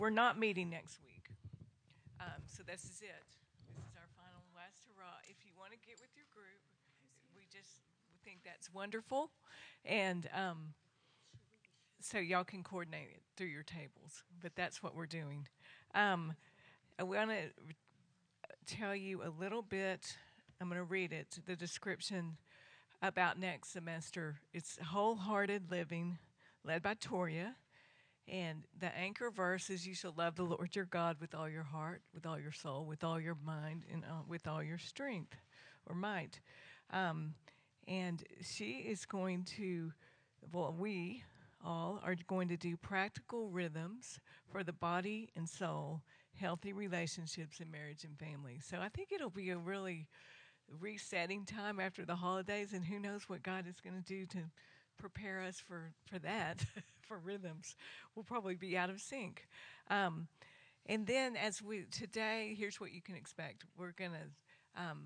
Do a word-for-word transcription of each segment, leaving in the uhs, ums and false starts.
We're not meeting next week. Um, so this is it. This is our final last hurrah. If you want to get with your group, we just think that's wonderful. And um, so y'all can coordinate it through your tables. But that's what we're doing. Um, I want to tell you a little bit. I'm going to read it, the description about next semester. It's Wholehearted Living, led by Toria. And the anchor verse is, you shall love the Lord your God with all your heart, with all your soul, with all your mind, and uh, with all your strength or might. Um, and she is going to, well, we all are going to do practical rhythms for the body and soul, healthy relationships in marriage and family. So I think it'll be a really resetting time after the holidays, and who knows what God is going to do to prepare us for, for that, for rhythms. We'll probably be out of sync. Um, and then as we, today, here's what you can expect. We're going to, um,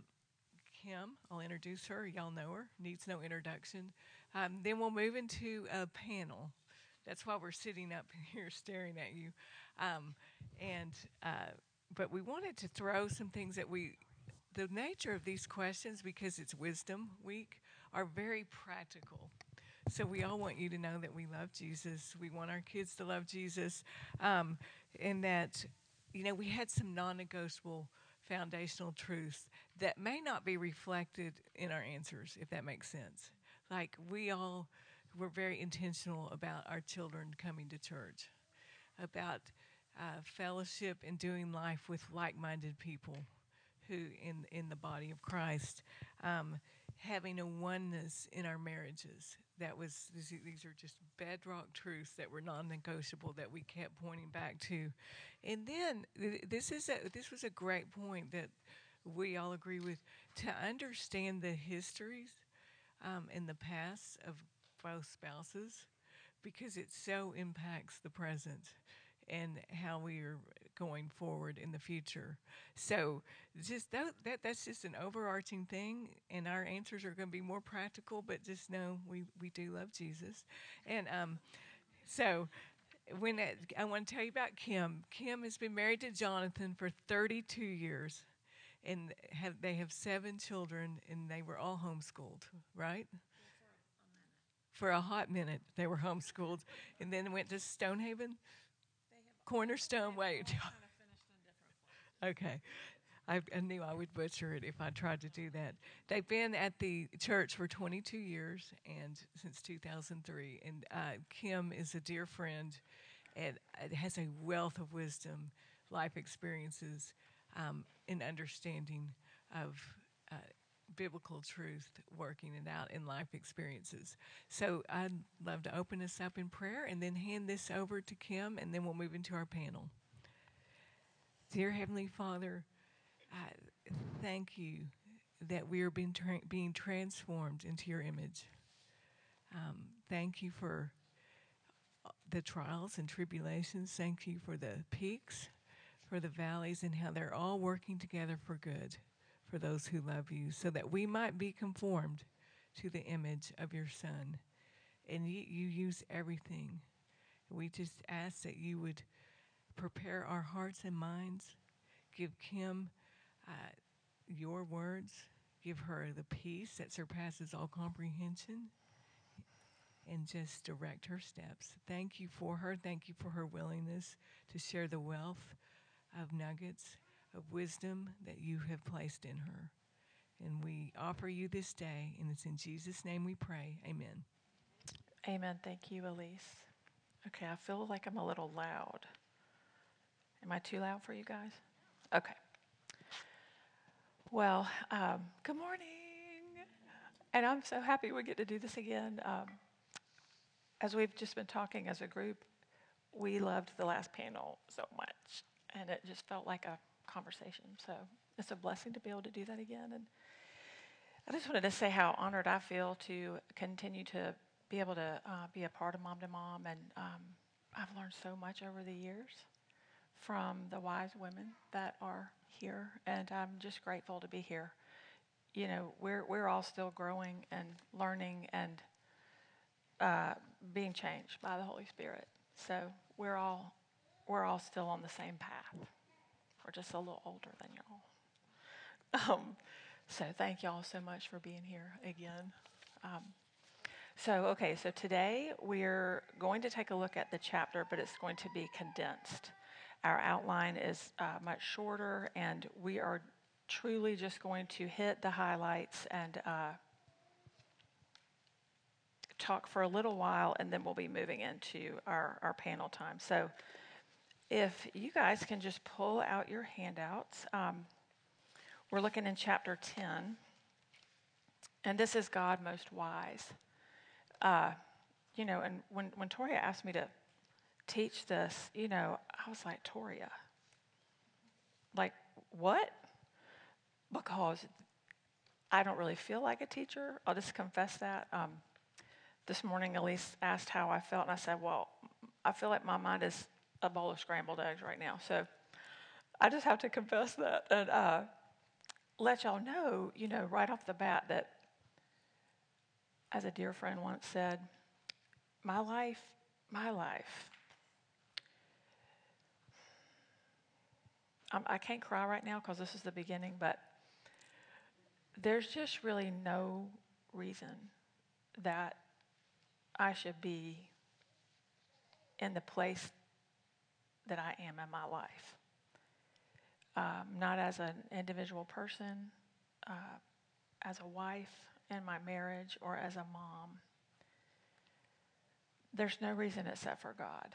Kim, I'll introduce her. Y'all know her, needs no introduction. Um, then we'll move into a panel. That's why we're sitting up here staring at you. Um, and, uh, but we wanted to throw some things that we, the nature of these questions, because it's Wisdom Week, are very practical. So we all want you to know that we love Jesus. We want our kids to love Jesus. Um, and that, you know, we had some non-negotiable foundational truths that may not be reflected in our answers, if that makes sense. Like, we all were very intentional about our children coming to church, about uh, fellowship and doing life with like-minded people who in, in the body of Christ, um, having a oneness in our marriages. That was, these are just bedrock truths that were non-negotiable that we kept pointing back to. And then this is a, this was a great point that we all agree with, to understand the histories um, and the past of both spouses, because it so impacts the present and how we are going forward in the future. So just that, that that's just an overarching thing, and our answers are going to be more practical, but just know we, we do love Jesus. And um, so when it, I want to tell you about Kim. Kim has been married to Jonathan for thirty-two years, and have, they have seven children, and they were all homeschooled, right? For a hot minute, they were homeschooled, and then went to Stonehaven? Cornerstone, wait. Okay. I, I knew I would butcher it if I tried to do that. They've been at the church for twenty-two years, and since two thousand three. And uh, Kim is a dear friend and has a wealth of wisdom, life experiences, um, and understanding of uh, biblical truth, working it out in life experiences. So I'd love to open us up in prayer and then hand this over to Kim, and then we'll move into our panel. Dear Heavenly Father, I thank you that we are being, tra- being transformed into your image. Um, thank you for the trials and tribulations. Thank you for the peaks, for the valleys, and how they're all working together for good for those who love you, so that we might be conformed to the image of your Son. And you, you use everything. We just ask that you would prepare our hearts and minds, give Kim uh, your words, give her the peace that surpasses all comprehension, and just direct her steps. Thank you for her. Thank you for her willingness to share the wealth of nuggets of wisdom that you have placed in her. And we offer you this day, and it's in Jesus' name we pray. Amen. Amen. Thank you, Elise. Okay, I feel like I'm a little loud. Am I too loud for you guys? Okay. Well, um, good morning. And I'm so happy we get to do this again. Um, as we've just been talking as a group, we loved the last panel so much, and it just felt like a conversation. So it's a blessing to be able to do that again. And I just wanted to say how honored I feel to continue to be able to uh, be a part of Mom to Mom. And um, I've learned so much over the years from the wise women that are here, and I'm just grateful to be here. You know, we're we're all still growing and learning and uh, being changed by the Holy Spirit. So we're all we're all still on the same path. We're just a little older than y'all. Um, so thank y'all so much for being here again. Um, so, okay, so today we're going to take a look at the chapter, but it's going to be condensed. Our outline is uh, much shorter, and we are truly just going to hit the highlights and uh, talk for a little while, and then we'll be moving into our, our panel time. So if you guys can just pull out your handouts. Um, we're looking in chapter ten, and this is God Most Wise. Uh, you know, and when, when Toria asked me to teach this, you know, I was like, Toria, like, what? Because I don't really feel like a teacher. I'll just confess that. Um, this morning, Elise asked how I felt, and I said, well, I feel like my mind is a bowl of scrambled eggs right now. So I just have to confess that and uh, let y'all know, you know, right off the bat that, as a dear friend once said, my life, my life, I'm, I can't cry right now because this is the beginning, but there's just really no reason that I should be in the place that I am in my life. Um, not as an individual person, uh, as a wife in my marriage, or as a mom. There's no reason except for God.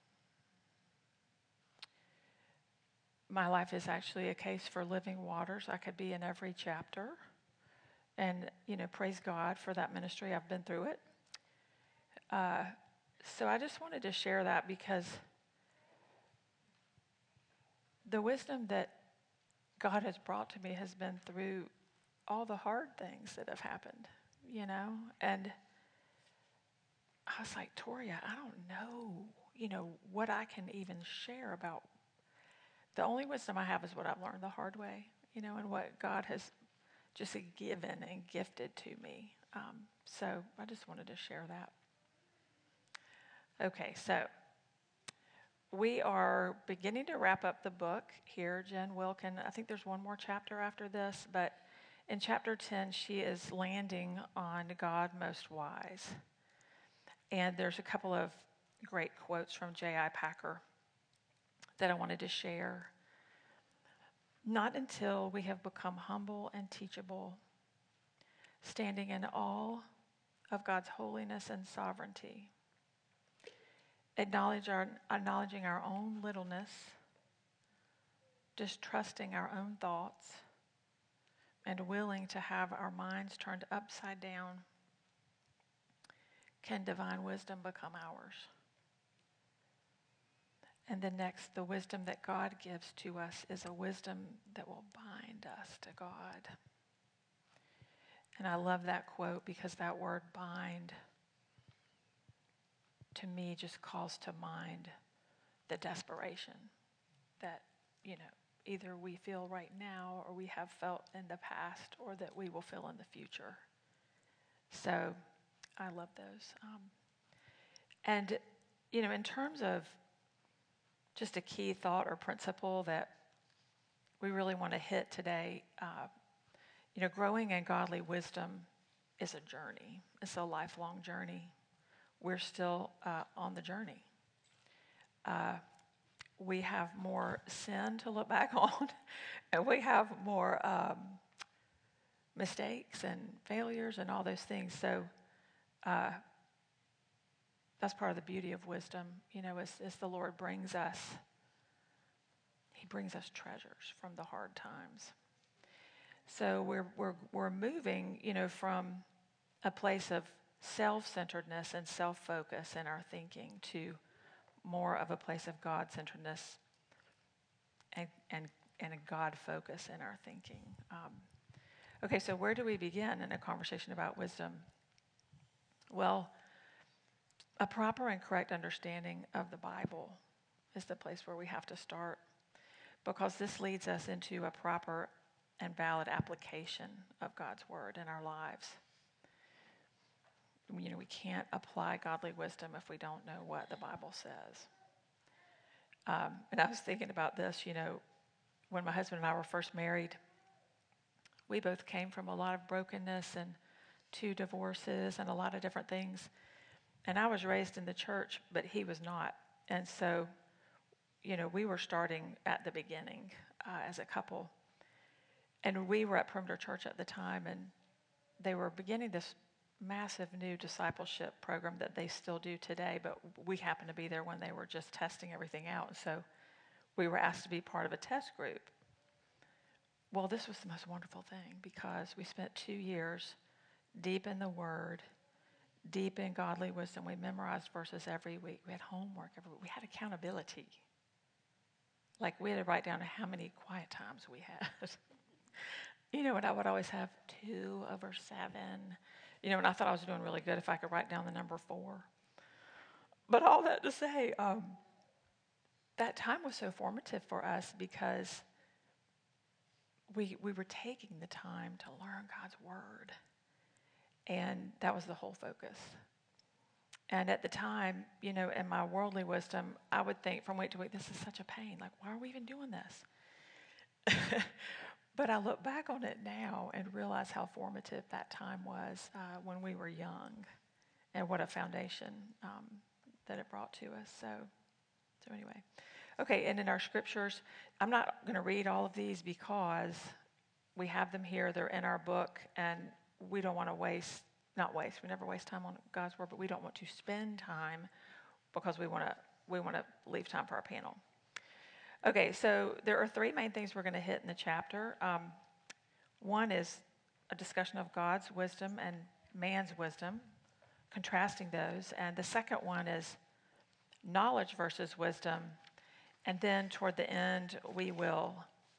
My life is actually a case for living waters. I could be in every chapter. And, you know, praise God for that ministry. I've been through it. Uh, so I just wanted to share that because the wisdom that God has brought to me has been through all the hard things that have happened, you know? And I was like, Toria, I don't know, you know, what I can even share about. The only wisdom I have is what I've learned the hard way, you know, and what God has just given and gifted to me. Um, so I just wanted to share that. Okay, so we are beginning to wrap up the book here. Jen Wilkin, I think there's one more chapter after this, but in chapter ten, she is landing on God Most Wise. And there's a couple of great quotes from J I Packer that I wanted to share. Not until we have become humble and teachable, standing in awe of God's holiness and sovereignty, acknowledge our, acknowledging our own littleness, distrusting our own thoughts, and willing to have our minds turned upside down, can divine wisdom become ours. And the next, the wisdom that God gives to us is a wisdom that will bind us to God. And I love that quote because that word bind, to me, just calls to mind the desperation that, you know, either we feel right now or we have felt in the past or that we will feel in the future. So I love those. Um, and, you know, in terms of just a key thought or principle that we really want to hit today, uh, you know, growing in godly wisdom is a journey. It's a lifelong journey. We're still uh, on the journey. Uh, we have more sin to look back on, and we have more um, mistakes and failures and all those things. So uh, that's part of the beauty of wisdom, you know, as, as the Lord brings us, he brings us treasures from the hard times. So we're we're we're moving, you know, from a place of self-centeredness and self-focus in our thinking to more of a place of God-centeredness and and, and a God focus in our thinking. Um, okay, so where do we begin in a conversation about wisdom? Well, a proper and correct understanding of the Bible is the place where we have to start, because this leads us into a proper and valid application of God's word in our lives. You know, we can't apply godly wisdom if we don't know what the Bible says. Um, and I was thinking about this, you know, when my husband and I were first married, we both came from a lot of brokenness and two divorces and a lot of different things. And I was raised in the church, but he was not. And so, you know, we were starting at the beginning uh, as a couple. And we were at Perimeter Church at the time, and they were beginning this massive new discipleship program that they still do today, but we happened to be there when they were just testing everything out. And so we were asked to be part of a test group. Well, this was the most wonderful thing because we spent two years deep in the Word, deep in godly wisdom. We memorized verses every week. We had homework every week. We had accountability. Like we had to write down how many quiet times we had. You know, and I would always have two over seven. You know, and I thought I was doing really good if I could write down the number four. But all that to say, um, that time was so formative for us because we we were taking the time to learn God's Word. And that was the whole focus. And at the time, you know, in my worldly wisdom, I would think from week to week, this is such a pain. Like, why are we even doing this? But I look back on it now and realize how formative that time was uh, when we were young and what a foundation um, that it brought to us. So, so anyway. Okay, and in our scriptures, I'm not going to read all of these because we have them here. They're in our book, and we don't want to waste, not waste, we never waste time on God's Word, but we don't want to spend time because we want to we want to leave time for our panel. Okay, so there are three main things we're going to hit in the chapter. Um, one is a discussion of God's wisdom and man's wisdom, contrasting those. And the second one is knowledge versus wisdom. And then toward the end, we will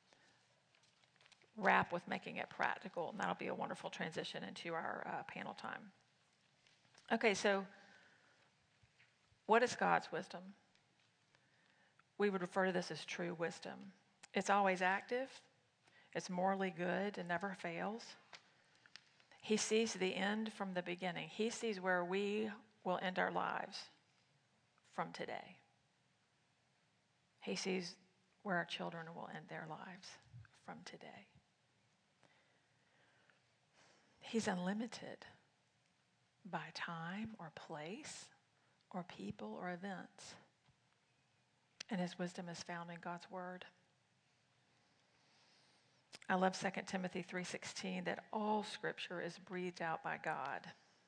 wrap with making it practical. And that'll be a wonderful transition into our uh, panel time. Okay, so what is God's wisdom? We would refer to this as true wisdom. It's always active. It's morally good and never fails. He sees the end from the beginning. He sees where we will end our lives from today. He sees where our children will end their lives from today. He's unlimited by time or place or people or events. And his wisdom is found in God's Word. I love Second Timothy three sixteen, that all Scripture is breathed out by God.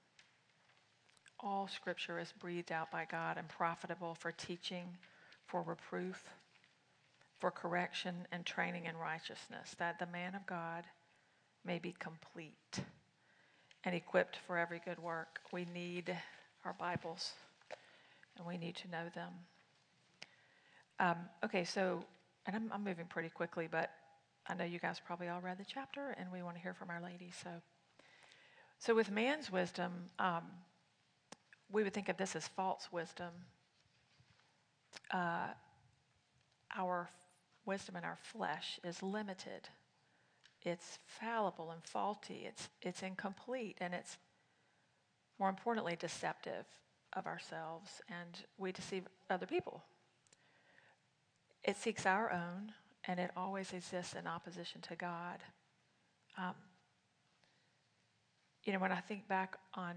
All Scripture is breathed out by God and profitable for teaching, for reproof, for correction and training in righteousness, that the man of God may be complete and equipped for every good work. We need our Bibles, and we need to know them. Um, okay, so, and I'm, I'm moving pretty quickly, but I know you guys probably all read the chapter, and we want to hear from our ladies. So, so with man's wisdom, um, we would think of this as false wisdom. Uh, our wisdom in our flesh is limited. It's fallible and faulty. It's it's incomplete, and it's, more importantly, deceptive of ourselves, and we deceive other people. It seeks our own, and it always exists in opposition to God. Um, you know, when I think back on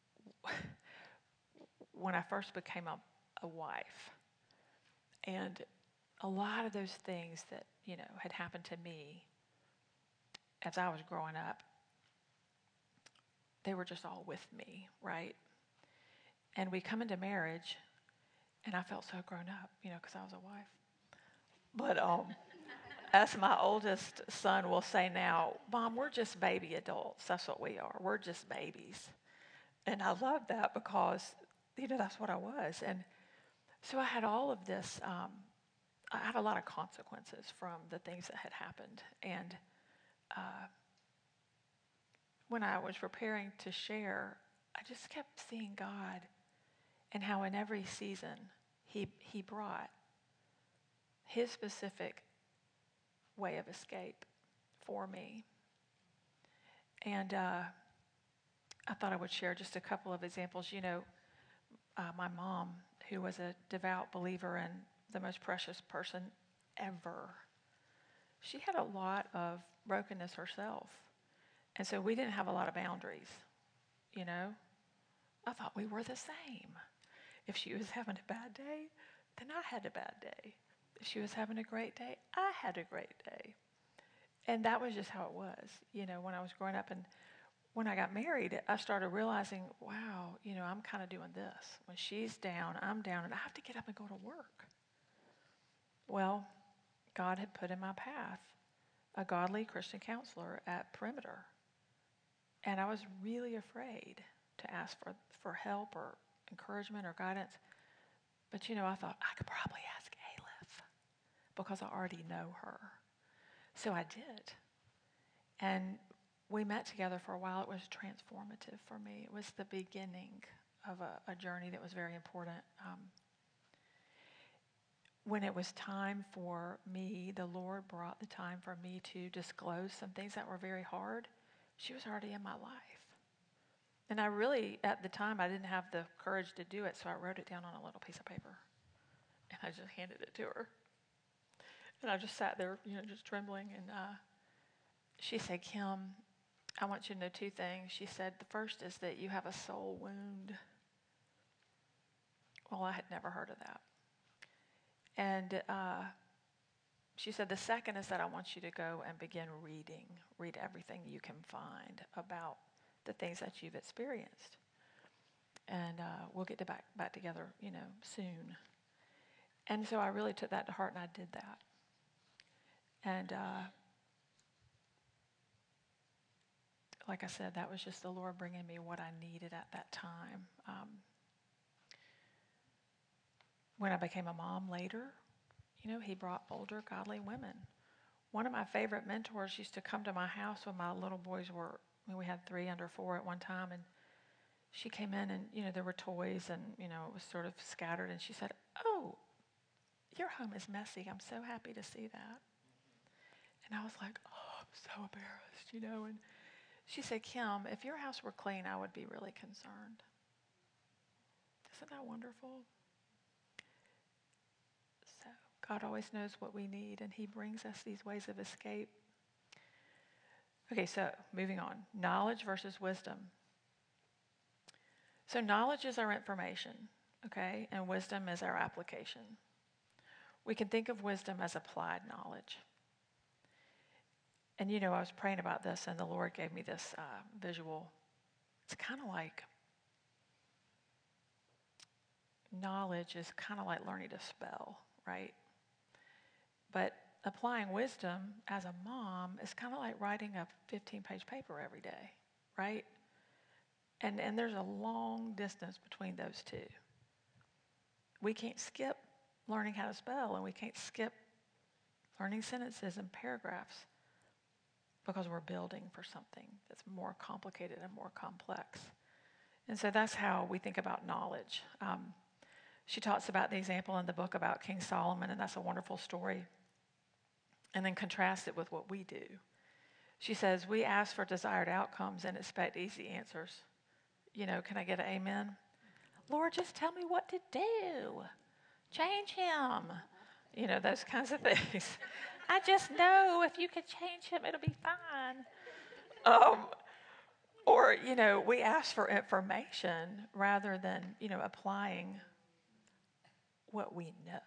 when I first became a, a wife, and a lot of those things that, you know, had happened to me as I was growing up, they were just all with me, right? And we come into marriage, and I felt so grown up, you know, because I was a wife. But um, as my oldest son will say now, Mom, we're just baby adults. That's what we are. We're just babies. And I love that because, you know, that's what I was. And so I had all of this, um, I had a lot of consequences from the things that had happened. And uh, when I was preparing to share, I just kept seeing God and how in every season he he brought his specific way of escape for me. And uh, I thought I would share just a couple of examples. You know, uh, my mom, who was a devout believer in the most precious person ever. She had a lot of brokenness herself. And so we didn't have a lot of boundaries, you know. I thought we were the same. If she was having a bad day, then I had a bad day. If she was having a great day, I had a great day. And that was just how it was, you know, when I was growing up. And when I got married, I started realizing, wow, you know, I'm kind of doing this. When she's down, I'm down, and I have to get up and go to work. Well, God had put in my path a godly Christian counselor at Perimeter. And I was really afraid to ask for, for help or encouragement or guidance. But, you know, I thought I could probably ask Aleph because I already know her. So I did. And we met together for a while. It was transformative for me. It was the beginning of a, a journey that was very important. Um, when it was time for me, the Lord brought the time for me to disclose some things that were very hard. She was already in my life. And I really, at the time, I didn't have the courage to do it, so I wrote it down on a little piece of paper. And I just handed it to her. And I just sat there, you know, just trembling. And uh, she said, Kim, I want you to know two things. She said, the first is that you have a soul wound. Well, I had never heard of that. And uh, she said, the second is that I want you to go and begin reading. Read everything you can find about the things that you've experienced. And uh, we'll get to back, back together, you know, soon. And so I really took that to heart, and I did that. And uh, like I said, that was just the Lord bringing me what I needed at that time. Um, when I became a mom later, you know, he brought older, godly women. One of my favorite mentors used to come to my house when my little boys were, I mean, we had three under four at one time, and she came in and, you know, there were toys and, you know, it was sort of scattered, and she said, oh, your home is messy. I'm so happy to see that. And I was like, oh, I'm so embarrassed, you know. And she said, Kim, if your house were clean, I would be really concerned. Isn't that wonderful? So God always knows what we need, and he brings us these ways of escape. Okay, so moving on. Knowledge versus wisdom. So knowledge is our information, okay, and wisdom is our application. We can think of wisdom as applied knowledge. And, you know, I was praying about this, and the Lord gave me this uh, visual. It's kind of like knowledge is kind of like learning to spell, right? But applying wisdom as a mom is kind of like writing a fifteen-page paper every day, right? And and there's a long distance between those two. We can't skip learning how to spell, and we can't skip learning sentences and paragraphs because we're building for something that's more complicated and more complex. And so that's how we think about knowledge. Um, she talks about the example in the book about King Solomon, and that's a wonderful story. And then contrasts it with what we do. She says, we ask for desired outcomes and expect easy answers. You know, can I get an amen? Lord, just tell me what to do. Change him. You know, those kinds of things. I just know if you could change him, it'll be fine. Um, or, you know, we ask for information rather than, you know, applying what we know.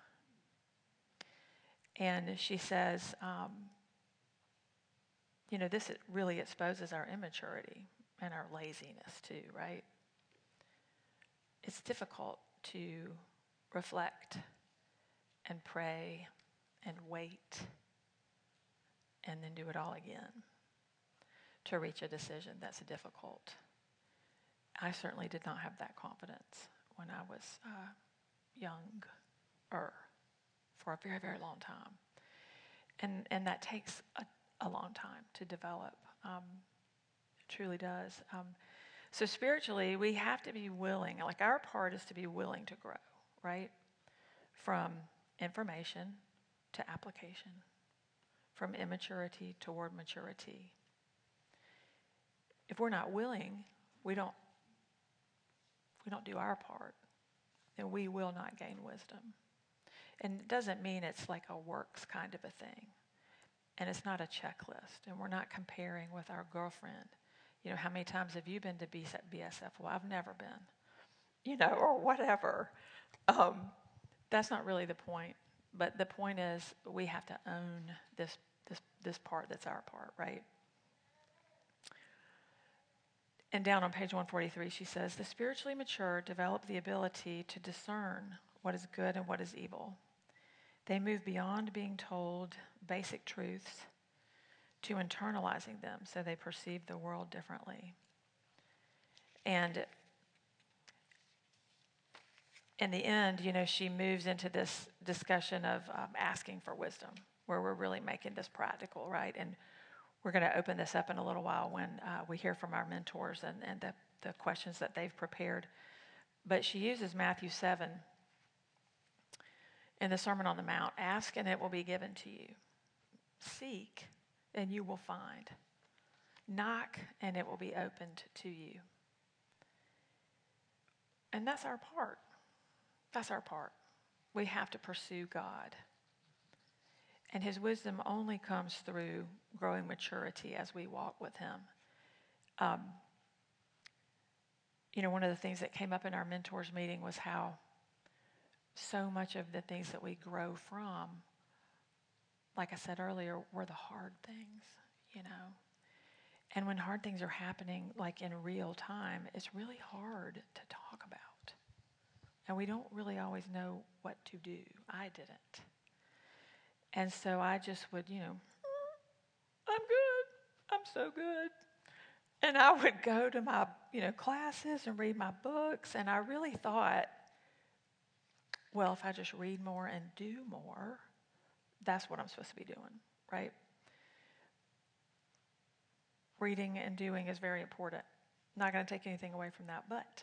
And she says, um, you know, this really exposes our immaturity and our laziness too, right? It's difficult to reflect and pray and wait and then do it all again to reach a decision that's difficult. I certainly did not have that confidence when I was uh, younger for a very, very long time. And and that takes a, a long time to develop. Um, it truly does. Um, so spiritually, we have to be willing, like our part is to be willing to grow, right? From information to application, from immaturity toward maturity. If we're not willing, we don't we don't do our part, then we will not gain wisdom. And it doesn't mean it's like a works kind of a thing. And it's not a checklist. And we're not comparing with our girlfriend. You know, how many times have you been to B S F? Well, I've never been. You know, or whatever. Um, that's not really the point. But the point is we have to own this this this part that's our part, right? And down on page one forty-three, she says, the spiritually mature develop the ability to discern what is good and what is evil. They move beyond being told basic truths to internalizing them so they perceive the world differently. And in the end, you know, she moves into this discussion of um, asking for wisdom, where we're really making this practical, right? And we're going to open this up in a little while when uh, we hear from our mentors and, and the, the questions that they've prepared. But she uses Matthew seven in the Sermon on the Mount. Ask and it will be given to you. Seek and you will find. Knock and it will be opened to you. And that's our part. That's our part. We have to pursue God. And his wisdom only comes through growing maturity as we walk with him. Um, you know, one of the things that came up in our mentors meeting was how so much of the things that we grow from, like I said earlier, were the hard things, you know. And when hard things are happening, like in real time, it's really hard to talk about. And we don't really always know what to do. I didn't. And so I just would, you know, I'm good. I'm so good. And I would go to my, you know, classes and read my books. And I really thought, well, if I just read more and do more, that's what I'm supposed to be doing, right? Reading and doing is very important. Not going to take anything away from that, but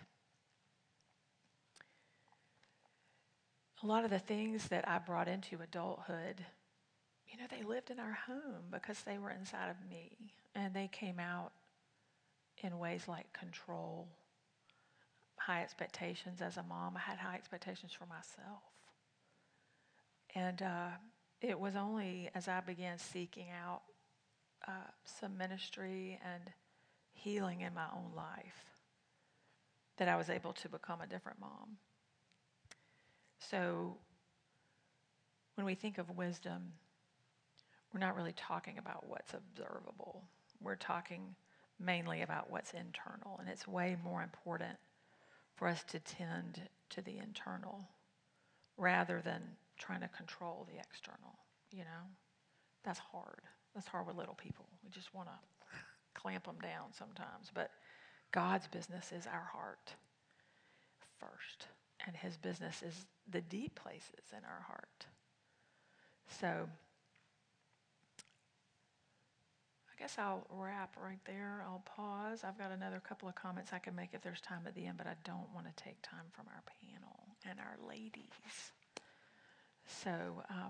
a lot of the things that I brought into adulthood, you know, they lived in our home because they were inside of me. And they came out in ways like control, high expectations. As a mom, I had high expectations for myself. And uh, it was only as I began seeking out uh, some ministry and healing in my own life that I was able to become a different mom. So when we think of wisdom, we're not really talking about what's observable. We're talking mainly about what's internal, and it's way more important for us to tend to the internal rather than trying to control the external, you know? That's hard. That's hard with little people. We just want to clamp them down sometimes. But God's business is our heart first, and his business is the deep places in our heart. So I guess I'll wrap right there. I'll pause. I've got another couple of comments I can make if there's time at the end, but I don't want to take time from our panel and our ladies. So um,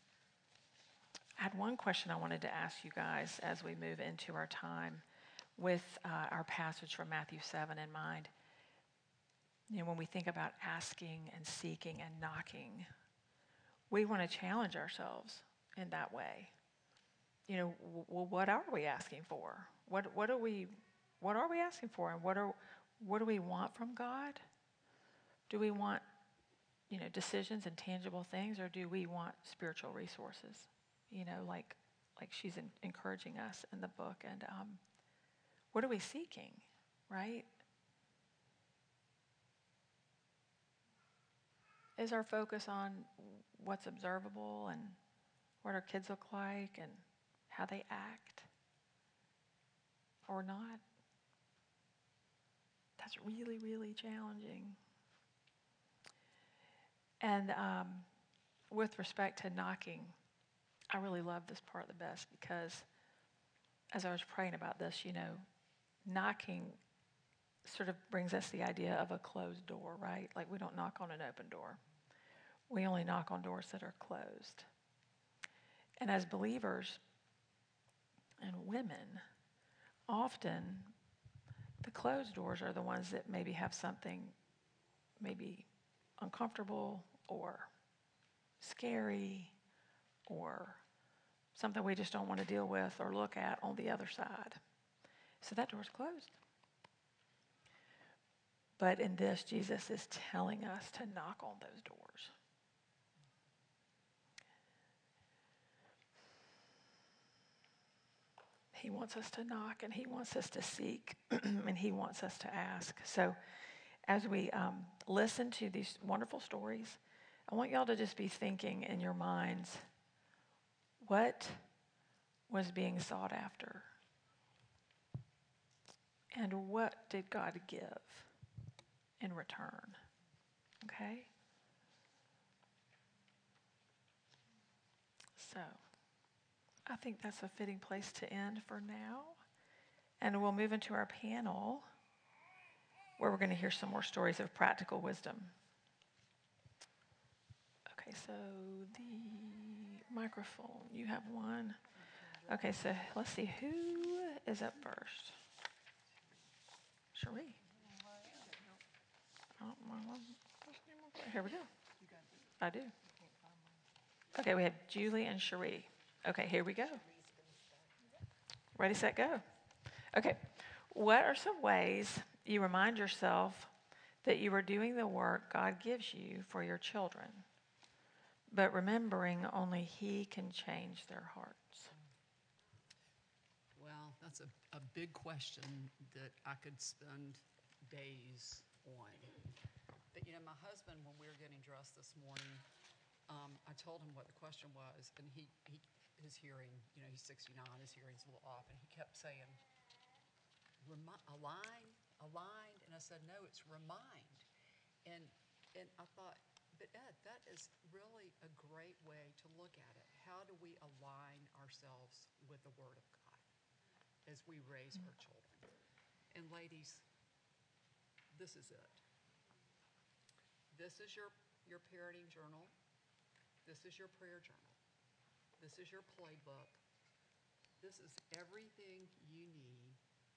I had one question I wanted to ask you guys as we move into our time with uh, our passage from Matthew seven in mind. You know, when we think about asking and seeking and knocking, we want to challenge ourselves in that way. You know, well, what are we asking for? What what are we what are we asking for, and what are what do we want from God? Do we want, you know, decisions and tangible things, or do we want spiritual resources? You know, like like she's in, encouraging us in the book. And um, what are we seeking, right? Is our focus on what's observable and what our kids look like and how they act, or not? That's really, really challenging. And um, with respect to knocking, I really love this part the best because as I was praying about this, you know, knocking sort of brings us the idea of a closed door, right? Like we don't knock on an open door. We only knock on doors that are closed. And as believers and women, often the closed doors are the ones that maybe have something maybe uncomfortable or scary or something we just don't want to deal with or look at on the other side. So that door's closed. But in this, Jesus is telling us to knock on those doors. He wants us to knock, and he wants us to seek, and he wants us to ask. So as we um, listen to these wonderful stories, I want y'all to just be thinking in your minds, what was being sought after? And what did God give in return? Okay? So, I think that's a fitting place to end for now. And we'll move into our panel where we're going to hear some more stories of practical wisdom. Okay, so the microphone, you have one. Okay, so let's see, who is up first? Cherie. Oh, here we go. I do. Okay, we have Julie and Cherie. Okay, here we go. Ready, set, go. Okay, what are some ways you remind yourself that you are doing the work God gives you for your children, but remembering only He can change their hearts? Well, that's a, a big question that I could spend days on. But, you know, my husband, when we were getting dressed this morning, um, I told him what the question was, and he, he his hearing, you know, he's sixty-nine, his hearing's a little off, and he kept saying, Remi- align, aligned, and I said, no, it's remind. And, and I thought, but Ed, that is really a great way to look at it. How do we align ourselves with the Word of God as we raise our children? And ladies, this is it. This is your, your parenting journal. This is your prayer journal. This is your playbook. This is everything you need,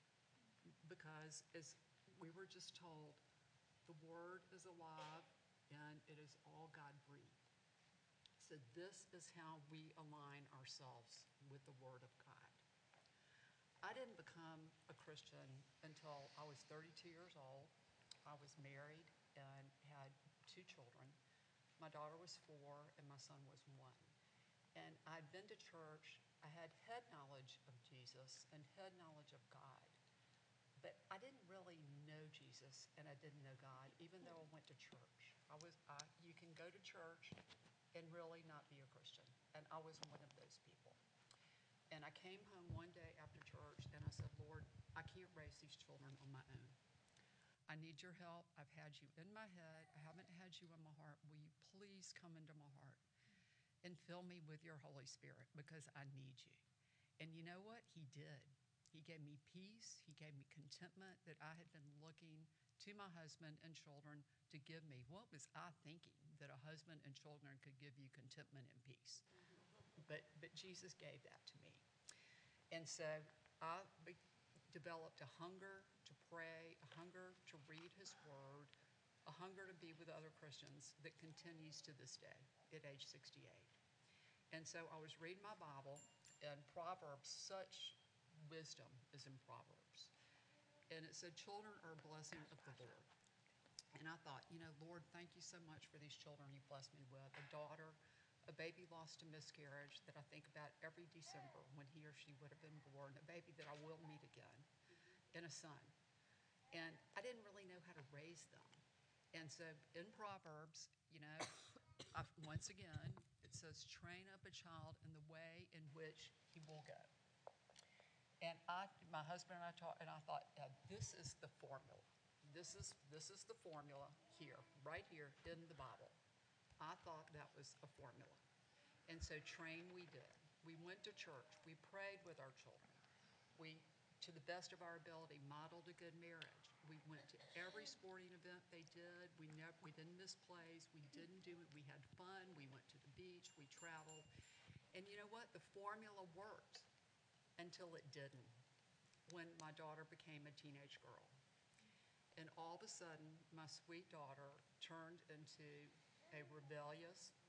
because as we were just told, the Word is alive and it is all God-breathed. So this is how we align ourselves with the Word of God. I didn't become a Christian until I was thirty-two years old. I was married and had two children. My daughter was four and my son was one. And I'd been to church. I had head knowledge of Jesus and head knowledge of God. But I didn't really know Jesus and I didn't know God, even though I went to church. I was, I, you can go to church and really not be a Christian. And I was one of those people. And I came home one day after church and I said, Lord, I can't raise these children on my own. I need your help. I've had you in my head. I haven't had you in my heart. Will you please come into my heart and fill me with your Holy Spirit, because I need you. And you know what? He did. He gave me peace. He gave me contentment that I had been looking to my husband and children to give me. What was I thinking? That a husband and children could give you contentment and peace. But, but Jesus gave that to me. And so I be- developed a hunger to pray, a hunger to read his word, a hunger to be with other Christians that continues to this day at age sixty-eight. And so I was reading my Bible, and Proverbs, such wisdom is in Proverbs. And it said, children are a blessing of the Lord. And I thought, you know, Lord, thank you so much for these children you blessed me with. A daughter, a baby lost to miscarriage that I think about every December when he or she would have been born, a baby that I will meet again, and a son. And I didn't really know how to raise them. And so in Proverbs, you know, I, once again, it says, train up a child in the way in which he will go. And I, my husband and I talked, and I thought, uh, this is the formula. This is, this is the formula here, right here in the Bible. I thought that was a formula. And so train we did. We went to church. We prayed with our children. We, to the best of our ability, modeled a good marriage. We went to every sporting event they did. We never, we didn't miss plays. We didn't do it. We had fun. We went to the beach. We traveled. And you know what? The formula worked until it didn't, when my daughter became a teenage girl. And all of a sudden, my sweet daughter turned into a rebellious,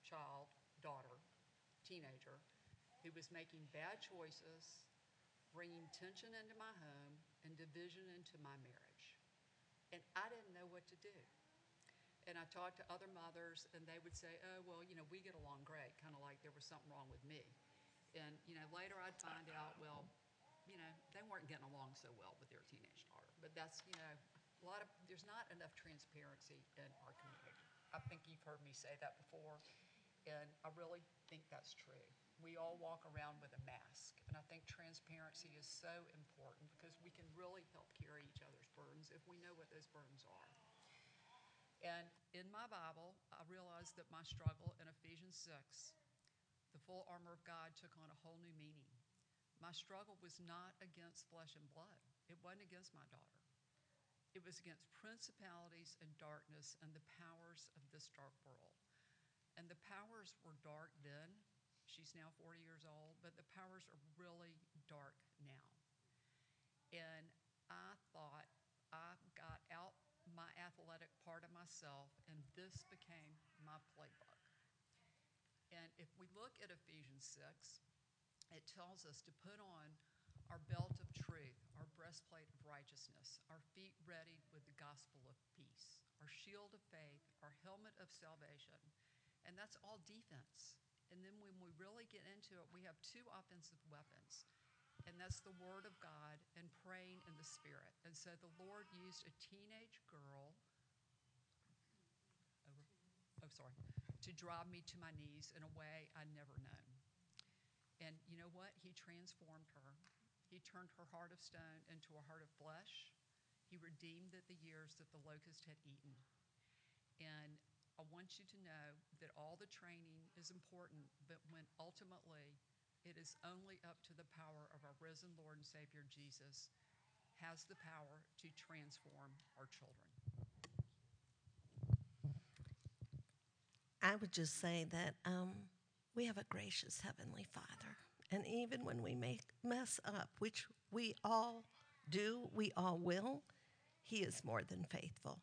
child, daughter, teenager, who was making bad choices, bringing tension into my home and division into my marriage. And I didn't know what to do. And I talked to other mothers, and they would say, oh, well, you know, we get along great, kind of like there was something wrong with me. And, you know, later I'd find out, well, you know, they weren't getting along so well with their teenage daughter. But that's, you know, a lot of, there's not enough transparency in our community. I think you've heard me say that before, and I really think that's true. We all walk around with a mask, and I think transparency is so important because we can really help carry each other's burdens if we know what those burdens are. And in my Bible, I realized that my struggle in Ephesians six, the full armor of God, took on a whole new meaning. My struggle was not against flesh and blood. It wasn't against my daughter. It was against principalities and darkness and the powers of this dark world. And the powers were dark then. She's now forty years old, but the powers are really dark now. And I thought I got out my athletic part of myself, and this became my playbook. And if we look at Ephesians six, it tells us to put on our belt of truth, our breastplate of righteousness, our feet ready with the gospel of peace, our shield of faith, our helmet of salvation. And that's all defense. And then when we really get into it, we have two offensive weapons. And that's the Word of God and praying in the Spirit. And so the Lord used a teenage girl, over, oh, sorry, to drive me to my knees in a way I'd never known. And you know what? He transformed her. He turned her heart of stone into a heart of flesh. He redeemed the, the years that the locust had eaten. And I want you to know that all the training is important, but when ultimately it is only up to the power of our risen Lord and Savior Jesus has the power to transform our children. I would just say that um, we have a gracious Heavenly Father. And even when we make mess up, which we all do, we all will, He is more than faithful.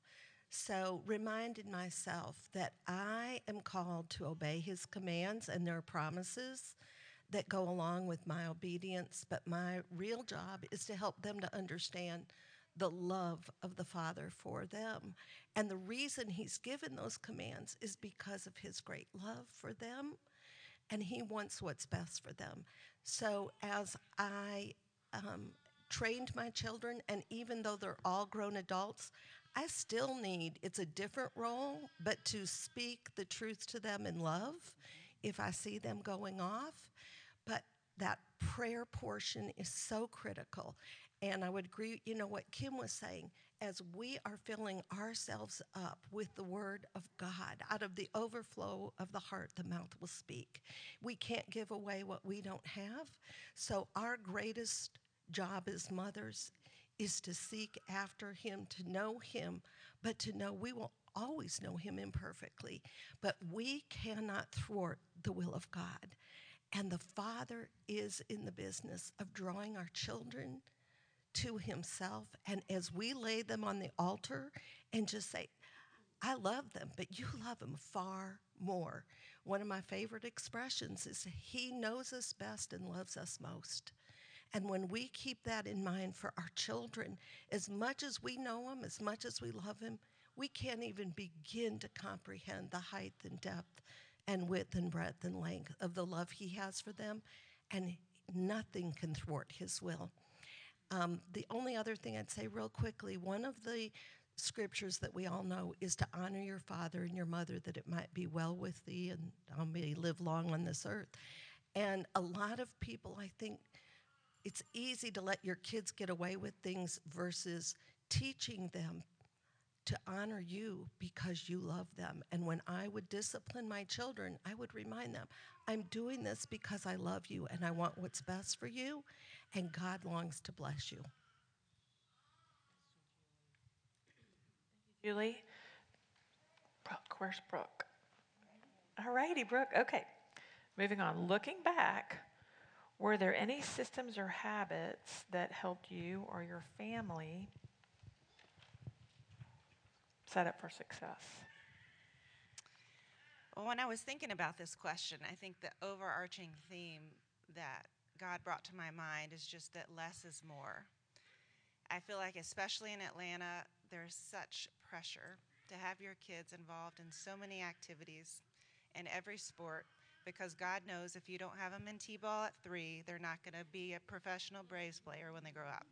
So reminding myself that I am called to obey His commands, and there are promises that go along with my obedience, but my real job is to help them to understand the love of the Father for them. And the reason He's given those commands is because of His great love for them, and He wants what's best for them. So as I um, trained my children, and even though they're all grown adults, I still need, it's a different role, but to speak the truth to them in love if I see them going off. But that prayer portion is so critical. And I would agree, you know, what Kim was saying, as we are filling ourselves up with the Word of God, out of the overflow of the heart, the mouth will speak. We can't give away what we don't have. So our greatest job as mothers is to seek after Him, to know Him, but to know we will always know Him imperfectly. But we cannot thwart the will of God. And the Father is in the business of drawing our children to Himself. And as we lay them on the altar and just say, I love them, but you love them far more. One of my favorite expressions is He knows us best and loves us most. And when we keep that in mind for our children, as much as we know Him, as much as we love Him, we can't even begin to comprehend the height and depth and width and breadth and length of the love He has for them, and nothing can thwart His will. Um, the only other thing I'd say real quickly, one of the scriptures that we all know is to honor your father and your mother, that it might be well with thee and thou may live long on this earth. And a lot of people, I think, it's easy to let your kids get away with things versus teaching them to honor you because you love them. And when I would discipline my children, I would remind them, I'm doing this because I love you and I want what's best for you, and God longs to bless you. Julie? Brooke, where's Brooke? All righty, Brooke. Okay, moving on. Looking back, were there any systems or habits that helped you or your family set up for success? Well, when I was thinking about this question, I think the overarching theme that God brought to my mind is just that less is more. I feel like, especially in Atlanta, there's such pressure to have your kids involved in so many activities in every sport, because God knows if you don't have them in T-ball at three, they're not going to be a professional Braves player when they grow up.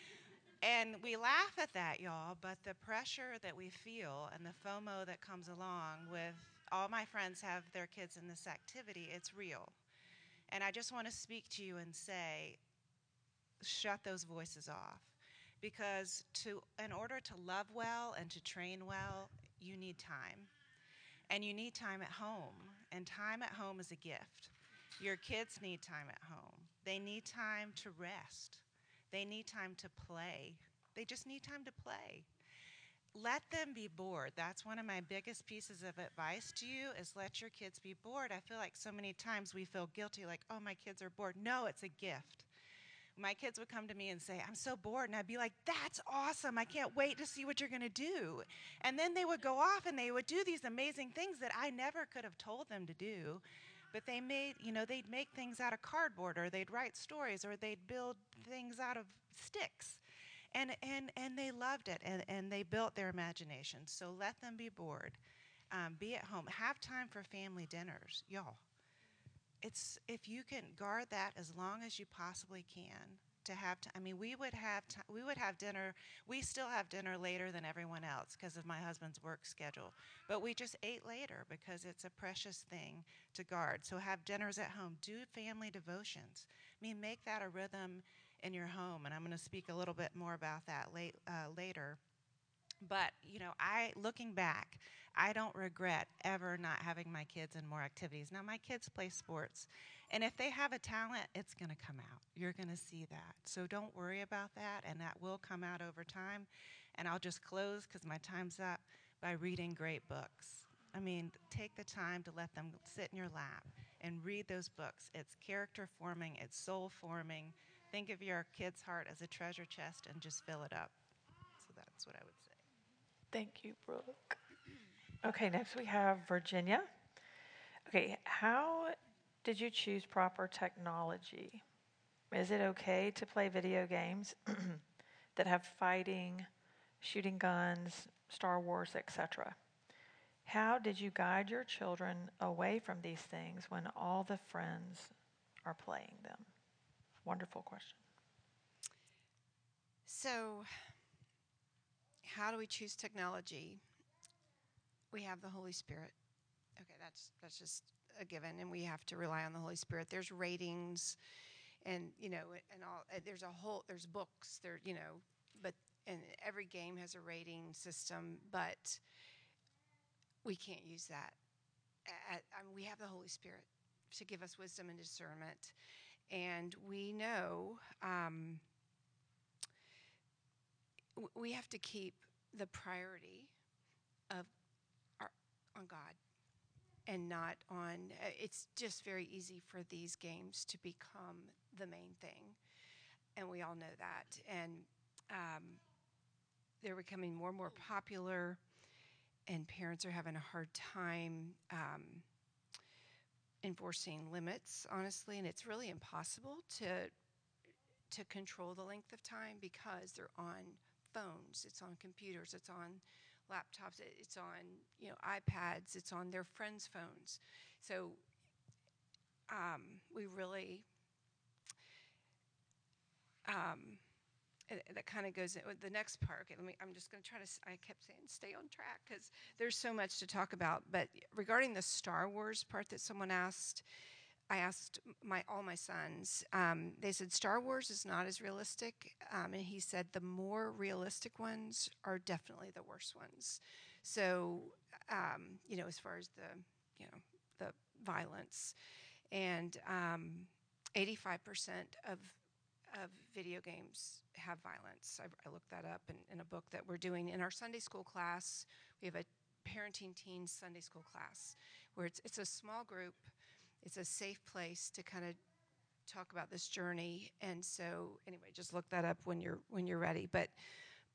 And we laugh at that, y'all, but the pressure that we feel and the FOMO that comes along with all my friends have their kids in this activity, it's real. And I just want to speak to you and say, shut those voices off. Because to, in order to love well and to train well, you need time. And you need time at home. And time at home is a gift. Your kids need time at home. They need time to rest. They need time to play. They just need time to play. Let them be bored. That's one of my biggest pieces of advice to you, is let your kids be bored. I feel like so many times we feel guilty, like, oh, my kids are bored. No, it's a gift. My kids would come to me and say, I'm so bored. And I'd be like, that's awesome. I can't wait to see what you're going to do. And then they would go off and they would do these amazing things that I never could have told them to do. But they made, you know, they'd make things out of cardboard, or they'd write stories, or they'd build things out of sticks. And and, and they loved it, and, and they built their imagination. So let them be bored. Um, be at home. Have time for family dinners, y'all. It's, if you can guard that as long as you possibly can, to have time. I mean, we would have t- we would have dinner. We still have dinner later than everyone else because of my husband's work schedule. But we just ate later because it's a precious thing to guard. So have dinners at home. Do family devotions. I mean, make that a rhythm in your home. And I'm going to speak a little bit more about that late, uh, later. But, you know, I, looking back, I don't regret ever not having my kids in more activities. Now, my kids play sports, and if they have a talent, it's going to come out. You're going to see that. So don't worry about that, and that will come out over time. And I'll just close, because my time's up, by reading great books. I mean, take the time to let them sit in your lap and read those books. It's character forming, it's soul forming. Think of your kid's heart as a treasure chest and just fill it up. So that's what I would say. Thank you, Brooke. Okay, next we have Virginia. Okay, how did you choose proper technology? Is it okay to play video games that have fighting, shooting guns, Star Wars, et cetera? How did you guide your children away from these things when all the friends are playing them? Wonderful question. So, how do we choose technology? We have the Holy Spirit. Okay, that's that's just a given, and we have to rely on the Holy Spirit. There's ratings, and you know, and all. Uh, there's a whole. There's books. There, you know, but and every game has a rating system, but we can't use that. At, I mean, we have the Holy Spirit to give us wisdom and discernment, and we know um, w- we have to keep the priority of our, on God and not on, uh, it's just very easy for these games to become the main thing. And we all know that. And um, they're becoming more and more popular, and parents are having a hard time um, enforcing limits, honestly. And it's really impossible to to control the length of time because they're on phones, it's on computers, it's on laptops, it's on, you know, iPads, it's on their friends' phones. So um, we really, um, it, that kind of goes in with the next part. Okay, let me, I'm just going to try to, I kept saying stay on track because there's so much to talk about. But regarding the Star Wars part that someone asked, I asked my all my sons. Um, they said Star Wars is not as realistic, um, and he said the more realistic ones are definitely the worst ones. So, um, you know, as far as the you know the violence, and um, eighty-five percent of of video games have violence. I, I looked that up in, in a book that we're doing in our Sunday school class. We have a parenting teens Sunday school class where it's it's a small group. It's a safe place to kind of talk about this journey. And so anyway, just look that up when you're when you're ready. But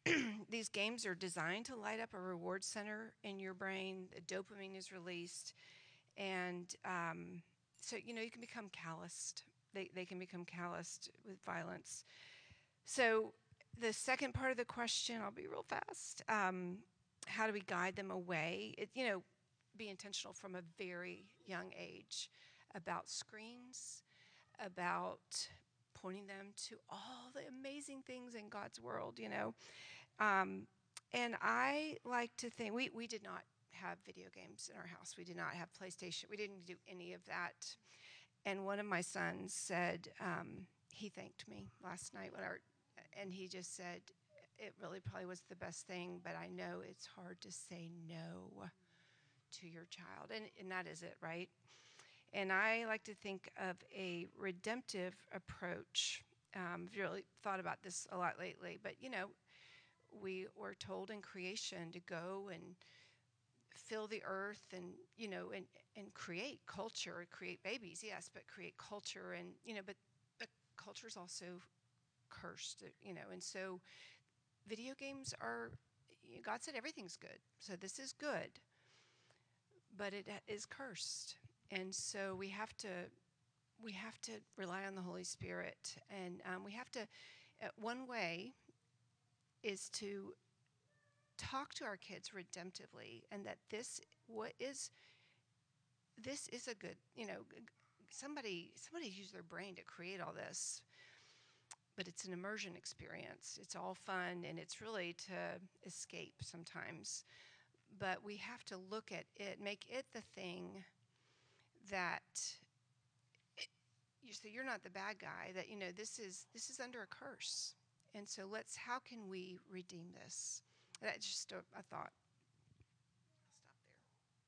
these games are designed to light up a reward center in your brain. The dopamine is released, and um, so you know you can become calloused. They they can become calloused with violence. So the second part of the question, I'll be real fast. Um, how do we guide them away? It, you know, be intentional from a very young age about screens, about pointing them to all the amazing things in God's world, you know. Um, and I like to think, we, we did not have video games in our house. We did not have PlayStation. We didn't do any of that. And one of my sons said, um, he thanked me last night when our, and he just said, it really probably was the best thing, but I know it's hard to say no to your child. And, and that is it, right? And I like to think of a redemptive approach. Um, I've really thought about this a lot lately, but you know, we were told in creation to go and fill the earth and, you know, and, and create culture, create babies, yes, but create culture. And, you know, but, but culture is also cursed, you know, and so video games are, God said everything's good. So this is good, but it is cursed. And so we have to, we have to rely on the Holy Spirit. And um, we have to, uh, one way is to talk to our kids redemptively, and that this what is this is a good, you know, somebody somebody used their brain to create all this, but it's an immersion experience. It's all fun, and it's really to escape sometimes, but we have to look at it, make it the thing that it, you say you're not the bad guy, that you know this is this is under a curse, and so let's how can we redeem this? That's just a, a thought. I'll stop there.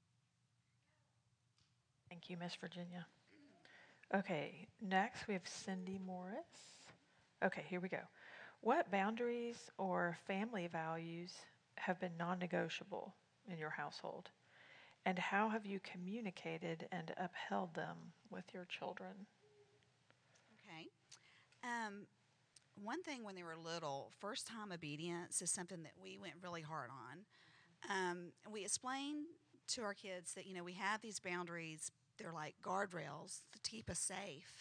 Thank you, Miss Virginia. Okay, next we have Cindy Morris. Okay, here we go. What boundaries or family values have been non-negotiable in your household? And how have you communicated and upheld them with your children? Okay. Um, one thing when they were little, first-time obedience is something that we went really hard on. Um, we explained to our kids that, you know, we have these boundaries. They're like guardrails to keep us safe.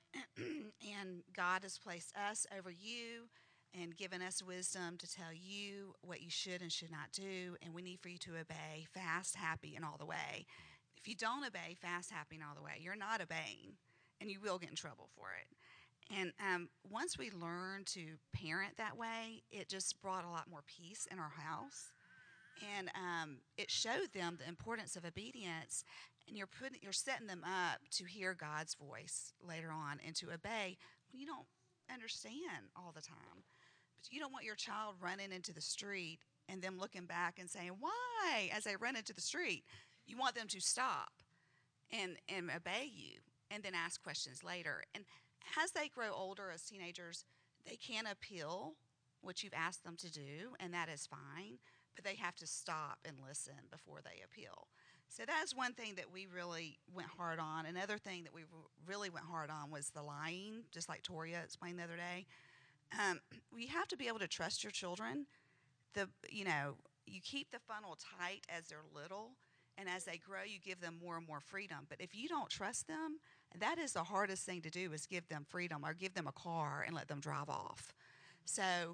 And God has placed us over you and given us wisdom to tell you what you should and should not do. And we need for you to obey fast, happy, and all the way. If you don't obey fast, happy, and all the way, you're not obeying, and you will get in trouble for it. And um, once we learned to parent that way, it just brought a lot more peace in our house. And um, it showed them the importance of obedience. And you're putting, you're setting them up to hear God's voice later on and to obey when you don't understand all the time. But you don't want your child running into the street and them looking back and saying, why? As they run into the street, you want them to stop and, and obey you and then ask questions later. And as they grow older as teenagers, they can appeal what you've asked them to do, and that is fine, but they have to stop and listen before they appeal. So that's one thing that we really went hard on. Another thing that we really went hard on was the lying, just like Toria explained the other day. Um, you have to be able to trust your children. The you know, you keep the funnel tight as they're little, and as they grow, you give them more and more freedom. But if you don't trust them, that is the hardest thing to do, is give them freedom or give them a car and let them drive off. So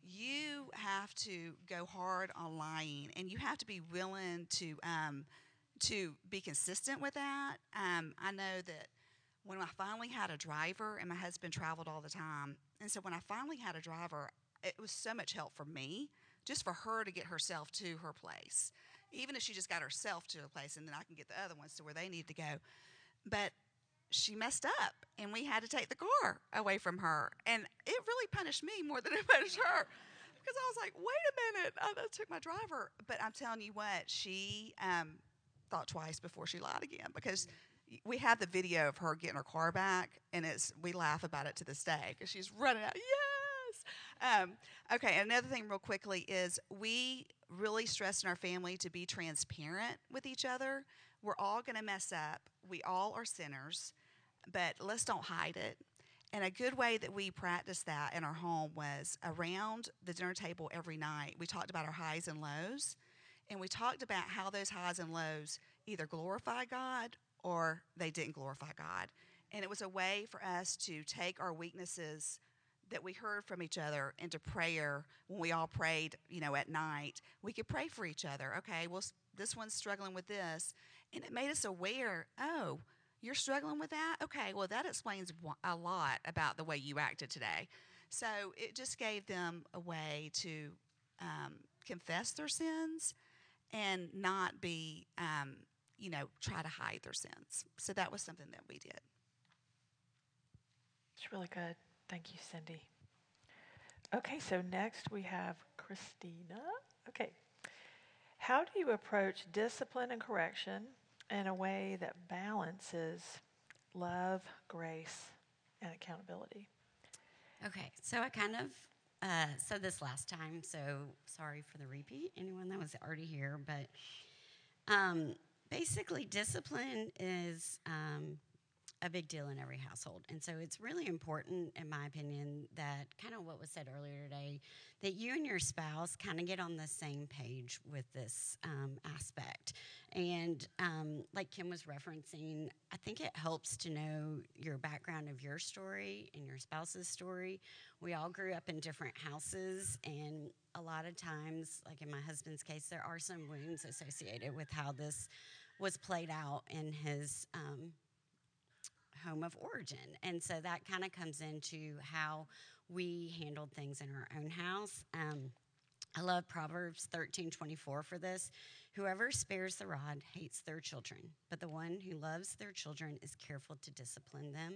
you have to go hard on lying, and you have to be willing to um, to be consistent with that. Um, I know that when I finally had a driver, and my husband traveled all the time, and so when I finally had a driver, it was so much help for me, just for her to get herself to her place. Even if she just got herself to a place, and then I can get the other ones to where they need to go. But she messed up, and we had to take the car away from her. And it really punished me more than it punished her, because I was like, wait a minute, I took my driver. But I'm telling you what, she um, thought twice before she lied again, because we have the video of her getting her car back, and it's we laugh about it to this day, because she's running out, yes! Um, okay, another thing real quickly is we really stress in our family to be transparent with each other. We're all going to mess up. We all are sinners, but let's don't hide it. And a good way that we practiced that in our home was around the dinner table every night. We talked about our highs and lows, and we talked about how those highs and lows either glorify God or they didn't glorify God. And it was a way for us to take our weaknesses that we heard from each other into prayer. When we all prayed, you know, at night, we could pray for each other. Okay, well, this one's struggling with this. And it made us aware, oh, you're struggling with that? Okay, well, that explains a lot about the way you acted today. So it just gave them a way to um, confess their sins and not be, um, you know, try to hide their sins. So that was something that we did. It's really good. Thank you, Cindy. Okay, so next we have Christina. Okay. How do you approach discipline and correction in a way that balances love, grace, and accountability? Okay, so I kind of uh, said this last time, so sorry for the repeat, anyone that was already here, but um, basically discipline is um, a big deal in every household. And so it's really important, in my opinion, that kind of what was said earlier today, that you and your spouse kind of get on the same page with this um, aspect. And um, like Kim was referencing, I think it helps to know your background of your story and your spouse's story. We all grew up in different houses, and a lot of times, like in my husband's case, there are some wounds associated with how this was played out in his um home of origin. And so that kind of comes into how we handled things in our own house. Um, I love Proverbs thirteen twenty-four for this. Whoever spares the rod hates their children, but the one who loves their children is careful to discipline them.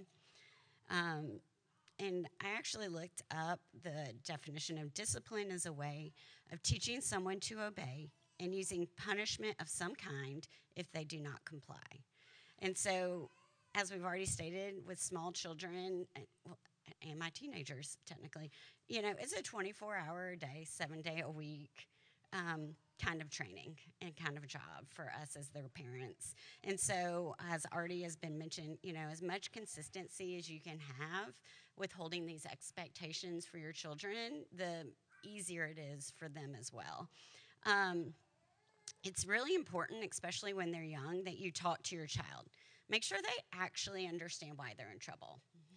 Um, and I actually looked up the definition of discipline as a way of teaching someone to obey and using punishment of some kind if they do not comply. And so, as we've already stated, with small children and, well, and my teenagers, technically, you know, it's a twenty-four hour a day, seven day a week um, kind of training and kind of job for us as their parents. And so, as already has been mentioned, you know, as much consistency as you can have with holding these expectations for your children, the easier it is for them as well. Um, it's really important, especially when they're young, that you talk to your child. Make sure they actually understand why they're in trouble,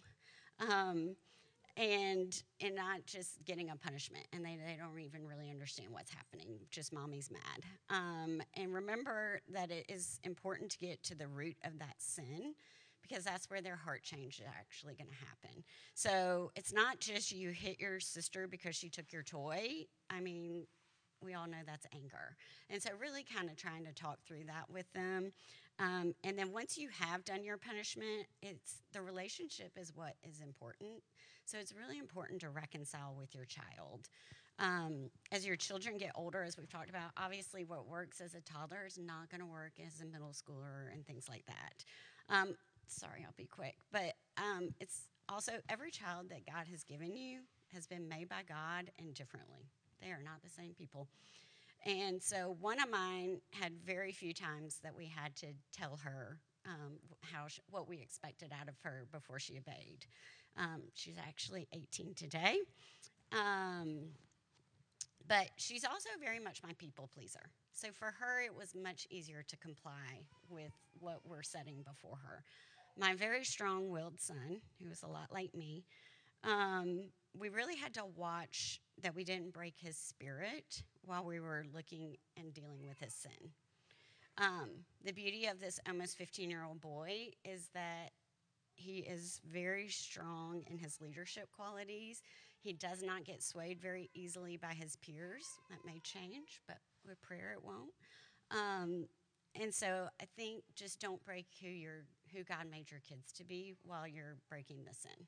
um, and and not just getting a punishment, and they, they don't even really understand what's happening, just mommy's mad. Um, and remember that it is important to get to the root of that sin, because that's where their heart change is actually going to happen. So it's not just you hit your sister because she took your toy. I mean, we all know that's anger. And so really kind of trying to talk through that with them. Um, and then once you have done your punishment, it's the relationship is what is important. So it's really important to reconcile with your child. Um, as your children get older, as we've talked about, obviously what works as a toddler is not going to work as a middle schooler and things like that. Um, sorry, I'll be quick. But um, it's also every child that God has given you has been made by God and differently. They are not the same people. And so one of mine had very few times that we had to tell her um, how she, what we expected out of her before she obeyed. Um, she's actually eighteen today. Um, but she's also very much my people pleaser. So for her, it was much easier to comply with what we're setting before her. My very strong-willed son, who was a lot like me, um, we really had to watch that we didn't break his spirit while we were looking and dealing with his sin. Um, the beauty of this almost fifteen-year-old boy is that he is very strong in his leadership qualities. He does not get swayed very easily by his peers. That may change, but with prayer it won't. Um, and so I think just don't break who you're, who God made your kids to be while you're breaking the sin.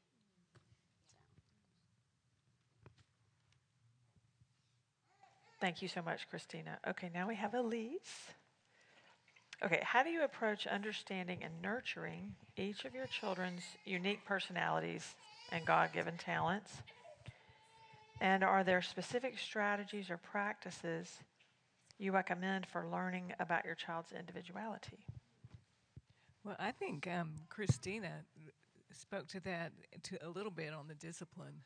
Thank you so much, Christina. Okay, now we have Elise. Okay, how do you approach understanding and nurturing each of your children's unique personalities and God-given talents? And are there specific strategies or practices you recommend for learning about your child's individuality? Well, I think um, Christina spoke to that to a little bit on the discipline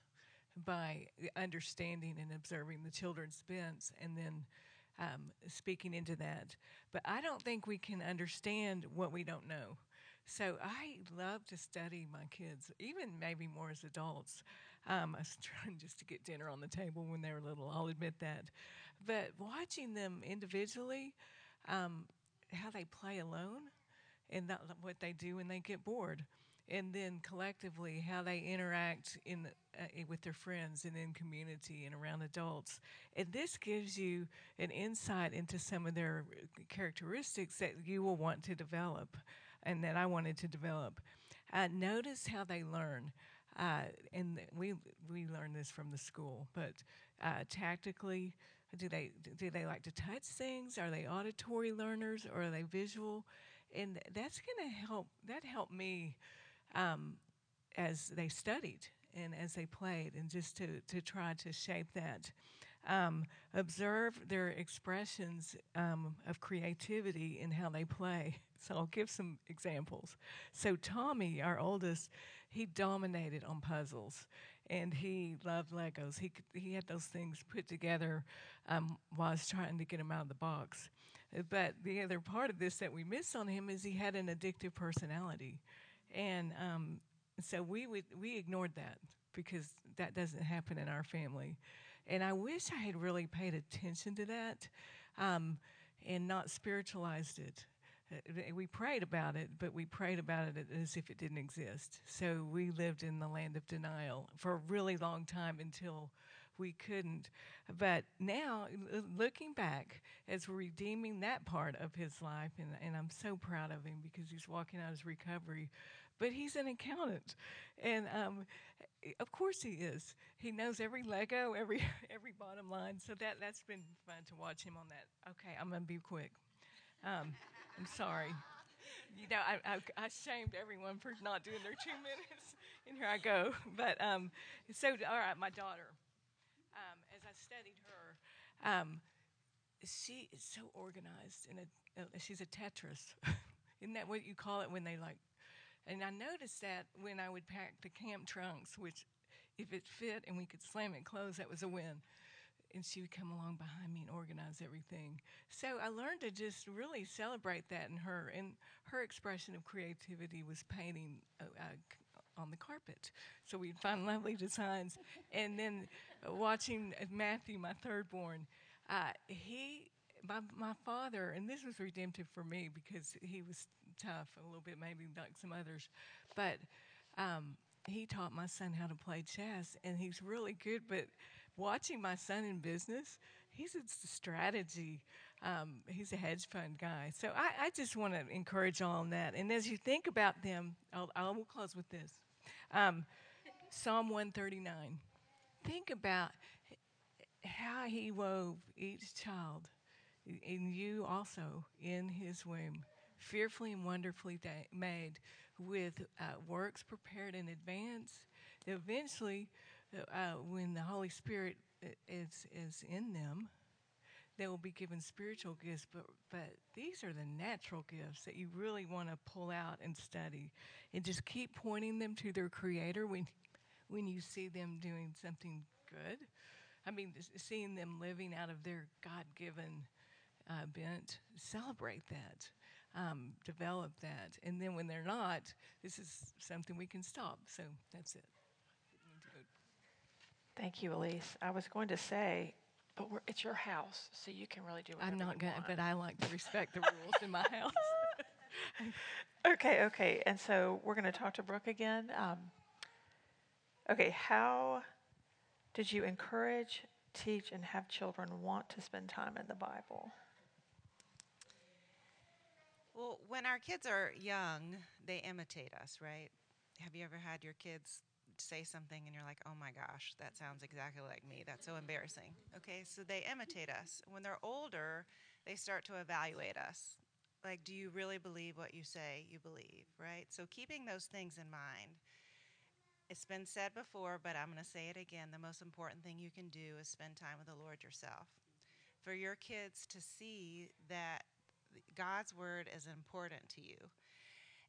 by understanding and observing the children's bents and then um, speaking into that. But I don't think we can understand what we don't know. So I love to study my kids, even maybe more as adults. Um, I was trying just to get dinner on the table when they were little, I'll admit that. But watching them individually, um, how they play alone, and that, what they do when they get bored, and then collectively how they interact in uh, with their friends and in community and around adults. And this gives you an insight into some of their characteristics that you will want to develop and that I wanted to develop. Uh, notice how they learn. Uh, and we we learn this from the school, but uh, tactically, do they do they like to touch things? Are they auditory learners or are they visual? And that's going to help. That helped me um, as they studied and as they played, and just to to try to shape that. Um, observe their expressions um, of creativity in how they play. So I'll give some examples. So Tommy, our oldest, he dominated on puzzles, and he loved Legos. He could, he had those things put together um, while I was trying to get him out of the box. But the other part of this that we miss on him is he had an addictive personality, and um, so we would we ignored that because that doesn't happen in our family. And I wish I had really paid attention to that um, and not spiritualized it. Uh, we prayed about it, but we prayed about it as if it didn't exist. So we lived in the land of denial for a really long time until we couldn't. But now, looking back, as we're redeeming that part of his life, and, and I'm so proud of him because he's walking out his recovery, but he's an accountant. And um, of course he is. He knows every Lego, every every bottom line. So that, that's been fun to watch him on that. Okay, I'm going to be quick. Um, I'm sorry. You know, I, I, I shamed everyone for not doing their two minutes, and here I go. But um, so, all right, my daughter, um, as I studied her, um, she is so organized. In a, uh, she's a Tetris. Isn't that what you call it when they like? And I noticed that when I would pack the camp trunks, which if it fit and we could slam it closed, that was a win. And she would come along behind me and organize everything. So I learned to just really celebrate that in her. And her expression of creativity was painting uh, uh, on the carpet. So we'd find lovely designs. And then uh, watching Matthew, my third born, uh, he, my, my father, and this was redemptive for me because he was tough a little bit, maybe like some others. But um, he taught my son how to play chess, and he's really good. But watching my son in business, he's a strategy. Um, he's a hedge fund guy. So I, I just want to encourage all on that. And as you think about them, I'll, I will close with this. Um, Psalm one thirty-nine. Think about how he wove each child, and you also, in his womb, fearfully and wonderfully da- made, with uh, works prepared in advance. Eventually, uh, when the Holy Spirit is is in them, they will be given spiritual gifts. But but these are the natural gifts that you really want to pull out and study, and just keep pointing them to their Creator when when you see them doing something good. I mean, seeing them living out of their God-given uh, bent, celebrate that. Um, develop that. And then when they're not, this is something we can stop. So that's it. Thank you, Elise. I was going to say, but we're, it's your house, so you can really do whatever I'm not you going to, want. but I like to respect the rules in my house. Okay, okay. And so we're going to talk to Brooke again. Um, okay, how did you encourage, teach, and have children want to spend time in the Bible? Well, when our kids are young, they imitate us, right? Have you ever had your kids say something and you're like, oh my gosh, that sounds exactly like me. That's so embarrassing. Okay, so they imitate us. When they're older, they start to evaluate us. Like, do you really believe what you say you believe, right? So keeping those things in mind. It's been said before, but I'm going to say it again. The most important thing you can do is spend time with the Lord yourself. For your kids to see that God's word is important to you.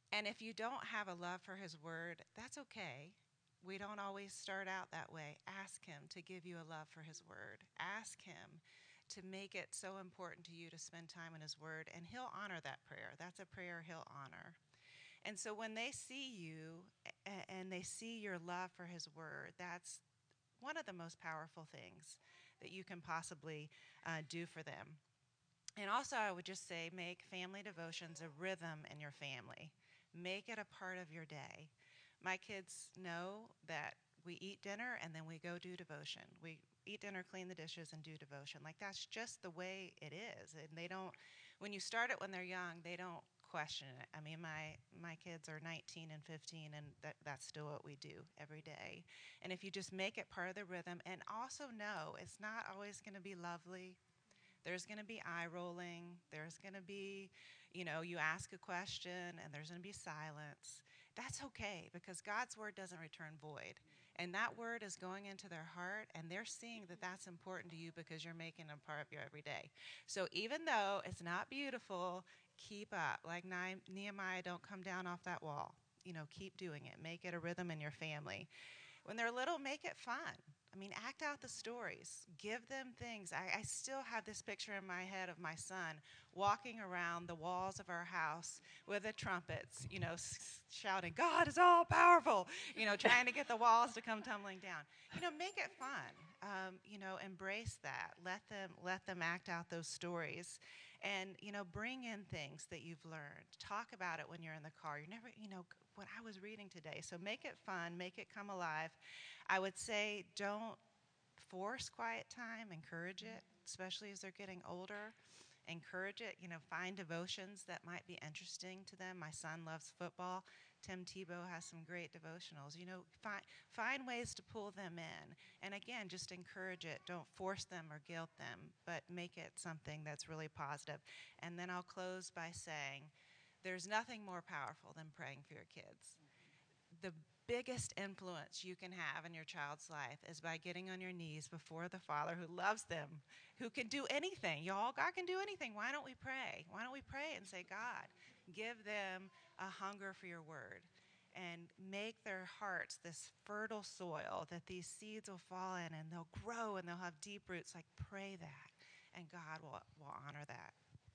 And if you don't have a love for his word, that's okay. We don't always start out that way. Ask him to give you a love for his word. Ask him to make it so important to you to spend time in his word, and he'll honor that prayer. That's a prayer he'll honor. And so when they see you a- and they see your love for his word, that's one of the most powerful things that you can possibly uh, do for them. And also, I would just say, make family devotions a rhythm in your family. Make it a part of your day. My kids know that we eat dinner and then we go do devotion. We eat dinner, clean the dishes, and do devotion. Like, that's just the way it is. And they don't, when you start it when they're young, they don't question it. I mean, my my kids are nineteen and fifteen, and that, that's still what we do every day. And if you just make it part of the rhythm, and also know it's not always going to be lovely. There's going to be eye rolling. There's going to be, you know, you ask a question and there's going to be silence. That's okay, because God's word doesn't return void. And that word is going into their heart, and they're seeing that that's important to you because you're making them part of your everyday. So even though it's not beautiful, keep up. Like Nehemiah, don't come down off that wall. You know, keep doing it. Make it a rhythm in your family. When they're little, make it fun. I mean, act out the stories. Give them things. I, I still have this picture in my head of my son walking around the walls of our house with the trumpets, you know, s- shouting, "God is all powerful," you know, trying to get the walls to come tumbling down. You know, make it fun. Um, you know, embrace that. Let them let them act out those stories. And, you know, bring in things that you've learned. Talk about it when you're in the car. You're never, you know, what I was reading today. So make it fun. Make it come alive. I would say don't force quiet time. Encourage it, especially as they're getting older. Encourage it. You know, find devotions that might be interesting to them. My son loves football. Tim Tebow has some great devotionals. You know, find, find ways to pull them in. And again, just encourage it. Don't force them or guilt them, but make it something that's really positive. And then I'll close by saying there's nothing more powerful than praying for your kids. The biggest influence you can have in your child's life is by getting on your knees before the Father who loves them, who can do anything. Y'all, God can do anything. Why don't we pray? Why don't we pray and say, God, give them a hunger for your word and make their hearts this fertile soil that these seeds will fall in and they'll grow and they'll have deep roots. Like, pray that, and God will, will honor that.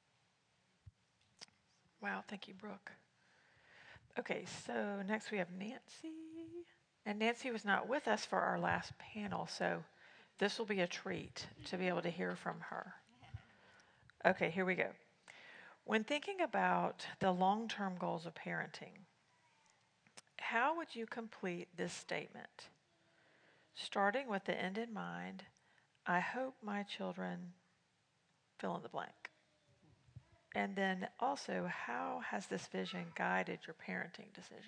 Wow, thank you, Brooke. Okay, so next we have Nancy. And Nancy was not with us for our last panel, so this will be a treat to be able to hear from her. Okay, here we go. When thinking about the long-term goals of parenting, how would you complete this statement? Starting with the end in mind, I hope my children fill in the blank. And then also, how has this vision guided your parenting decisions?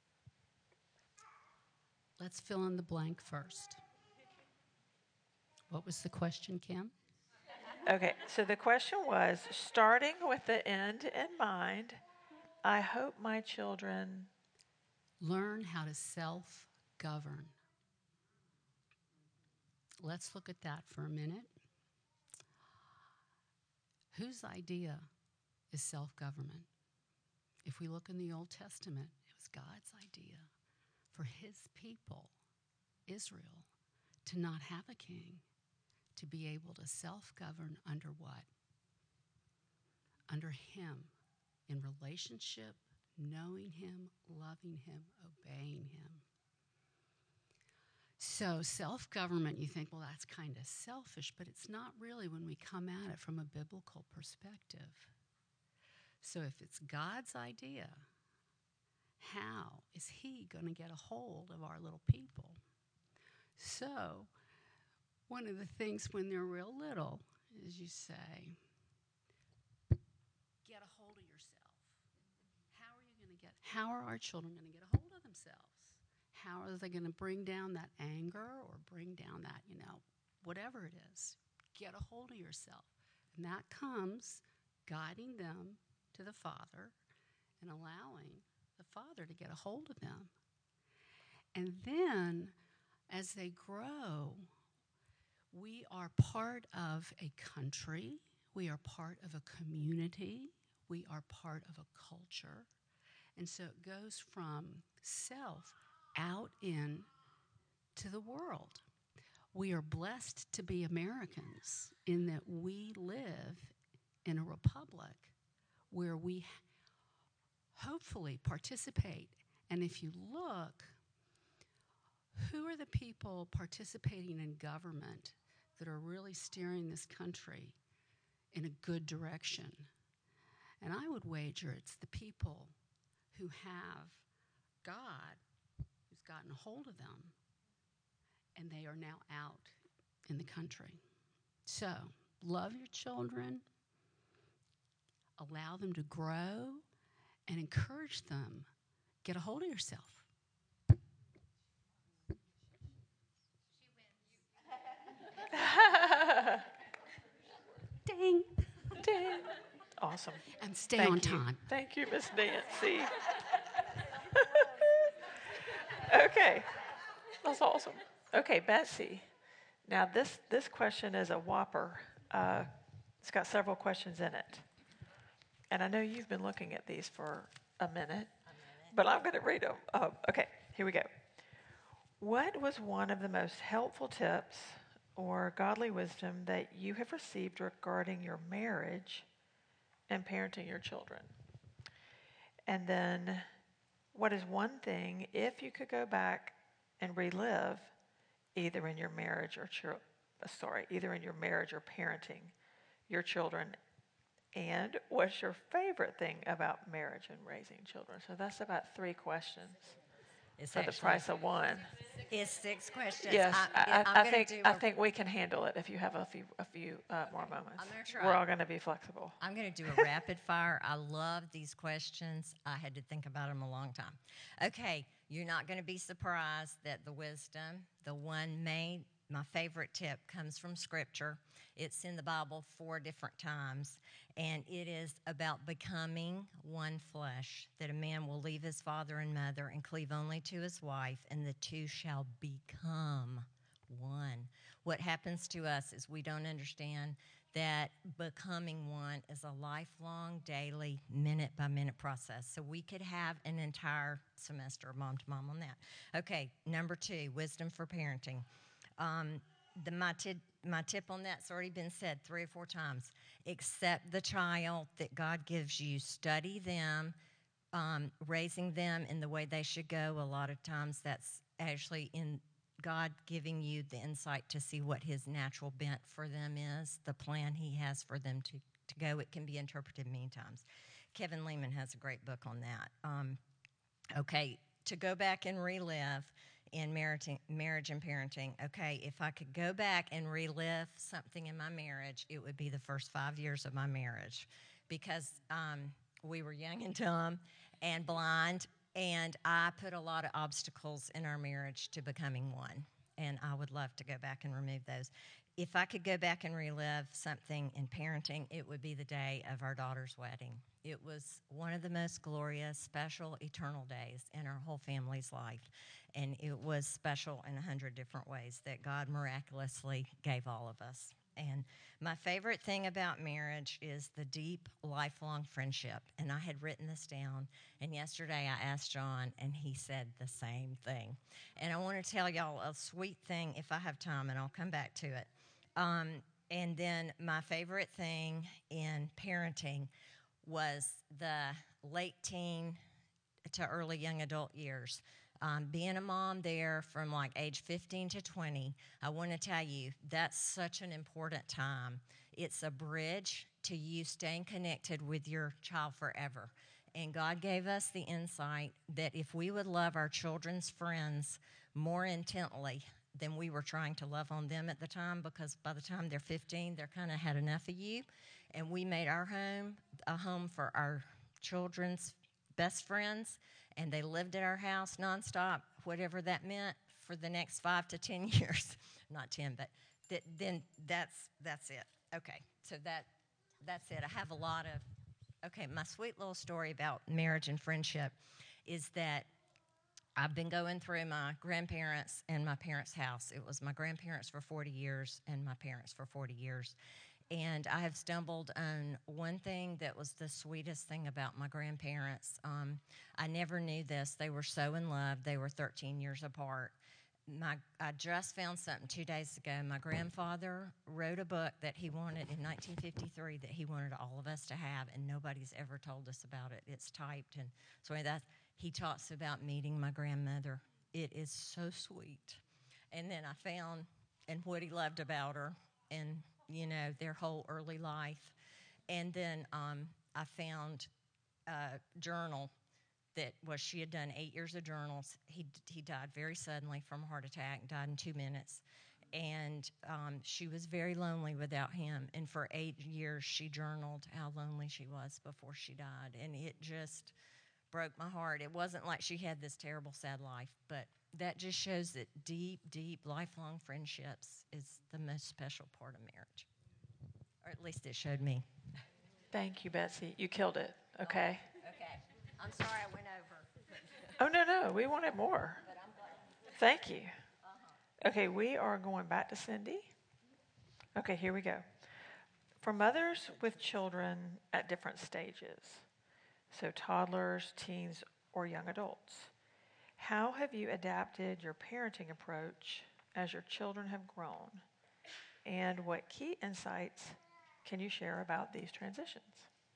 Let's fill in the blank first. What was the question, Kim? Okay, so the question was, starting with the end in mind, I hope my children learn how to self-govern. Let's look at that for a minute. Whose idea is self-government? If we look in the Old Testament, it was God's idea for his people, Israel, to not have a king, to be able to self-govern under what? Under him, in relationship, knowing him, loving him, obeying him. So self-government, you think, well, that's kind of selfish, but it's not really when we come at it from a biblical perspective. So if it's God's idea, how is he going to get a hold of our little people? So one of the things when they're real little is you say, get a hold of yourself. How are you going to get, how are our children going to get a hold of themselves? How are they going to bring down that anger or bring down that, you know, whatever it is? Get a hold of yourself. And that comes guiding them to the Father and allowing the Father to get a hold of them. And then as they grow, we are part of a country, we are part of a community, we are part of a culture. And so it goes from self out in to the world. We are blessed to be Americans in that we live in a republic where we hopefully participate. And if you look, who are the people participating in government that are really steering this country in a good direction? And I would wager it's the people who have God who's gotten a hold of them, and they are now out in the country. So, love your children, allow them to grow, and encourage them. Get a hold of yourself. Ding. Ding. Awesome. And stay Thank on you. time. Thank you, Miss Nancy. Okay. That's awesome. Okay, Betsy. Now, this, this question is a whopper. Uh, it's got several questions in it. And I know you've been looking at these for a minute, a minute. But I'm going to read them. Oh, okay, here we go. What was one of the most helpful tips or godly wisdom that you have received regarding your marriage and parenting your children? And then, what is one thing, if you could go back and relive, either in your marriage or chil- sorry, either in your marriage or parenting your children, and what's your favorite thing about marriage and raising children? So that's about three questions It's for the actually- price of one. It's six questions. Yes, I, I, I'm I, I gonna think do I a- think we can handle it if you have a few a few uh, more moments. I'm gonna try. We're all going to be flexible. I'm going to do a rapid fire. I love these questions. I had to think about them a long time. Okay, you're not going to be surprised that the wisdom, the one main, my favorite tip comes from Scripture. It's in the Bible four different times, and it is about becoming one flesh, that a man will leave his father and mother and cleave only to his wife, and the two shall become one. What happens to us is we don't understand that becoming one is a lifelong, daily, minute-by-minute process. So we could have an entire semester of mom to mom on that. Okay, number two, wisdom for parenting. Um, the, my, t- my tip on that's already been said three or four times. Accept the child that God gives you. Study them, um, raising them in the way they should go. A lot of times that's actually in God giving you the insight to see what his natural bent for them is, the plan he has for them to, to go. It can be interpreted many times. Kevin Lehman has a great book on that. Um, okay, to go back and relive in marriage, marriage and parenting. Okay, if I could go back and relive something in my marriage, it would be the first five years of my marriage, because um, we were young and dumb and blind, and I put a lot of obstacles in our marriage to becoming one, and I would love to go back and remove those. If I could go back and relive something in parenting, it would be the day of our daughter's wedding. It was one of the most glorious, special, eternal days in our whole family's life. And it was special in a hundred different ways that God miraculously gave all of us. And my favorite thing about marriage is the deep, lifelong friendship. And I had written this down, and yesterday I asked John, and he said the same thing. And I want to tell y'all a sweet thing if I have time, and I'll come back to it. Um, and then my favorite thing in parenting was the late teen to early young adult years. Um, being a mom there from like age fifteen to twenty, I want to tell you, that's such an important time. It's a bridge to you staying connected with your child forever. And God gave us the insight that if we would love our children's friends more intently than we were trying to love on them at the time, because by the time they're fifteen, they're kind of had enough of you. And we made our home a home for our children's best friends, and they lived at our house nonstop, whatever that meant, for the next five to ten years. Not ten, but th- then that's that's it. Okay, so that that's it. I have a lot of, okay, my sweet little story about marriage and friendship is that I've been going through my grandparents and my parents' house. It was my grandparents for forty years and my parents for forty years. And I have stumbled on one thing that was the sweetest thing about my grandparents. Um, I never knew this. They were so in love. They were thirteen years apart. My, I just found something two days ago. My grandfather wrote a book that he wanted in nineteen fifty-three that he wanted all of us to have, and nobody's ever told us about it. It's typed, and so that he talks about meeting my grandmother. It is so sweet. And then I found and what he loved about her, and you know their whole early life. And then um, I found a journal that was she had done eight years of journals. He he died very suddenly from a heart attack, died in two minutes. And um, she was very lonely without him. And for eight years, she journaled how lonely she was before she died. And it just broke my heart. It wasn't like she had this terrible, sad life, but that just shows that deep, deep, lifelong friendships is the most special part of marriage. Or at least it showed me. Thank you, Betsy. You killed it. Okay. Okay. I'm sorry I went over. Oh, no, no. We wanted more. Thank you. Okay, we are going back to Cindy. Okay, here we go. For mothers with children at different stages, so toddlers, teens, or young adults, how have you adapted your parenting approach as your children have grown? And what key insights can you share about these transitions?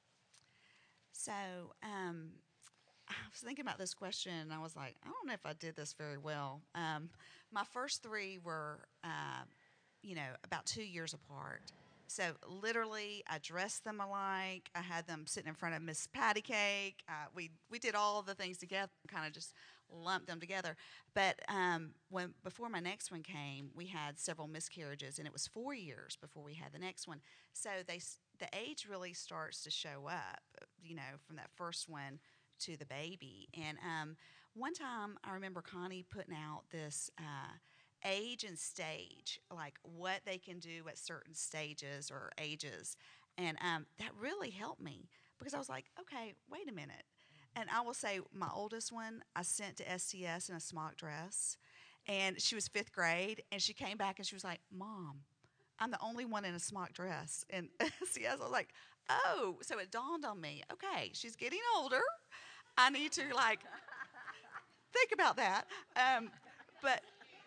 So, um, I was thinking about this question, and I was like, I don't know if I did this very well. Um, my first three were, uh, you know, about two years apart. So literally, I dressed them alike. I had them sitting in front of Miss Patty Cake. Uh, we we did all the things together, kind of just lumped them together. But um, when before my next one came, we had several miscarriages, and it was four years before we had the next one. So they the age really starts to show up, you know, from that first one to the baby. And um, one time I remember Connie putting out this uh, age and stage, like what they can do at certain stages or ages. And um, that really helped me because I was like, okay, wait a minute. And I will say my oldest one, I sent to S T S in a smock dress. And she was fifth grade. And she came back and she was like, Mom, I'm the only one in a smock dress. And S T S, I was like, oh. So it dawned on me, okay, she's getting older. I need to, like, think about that. Um, but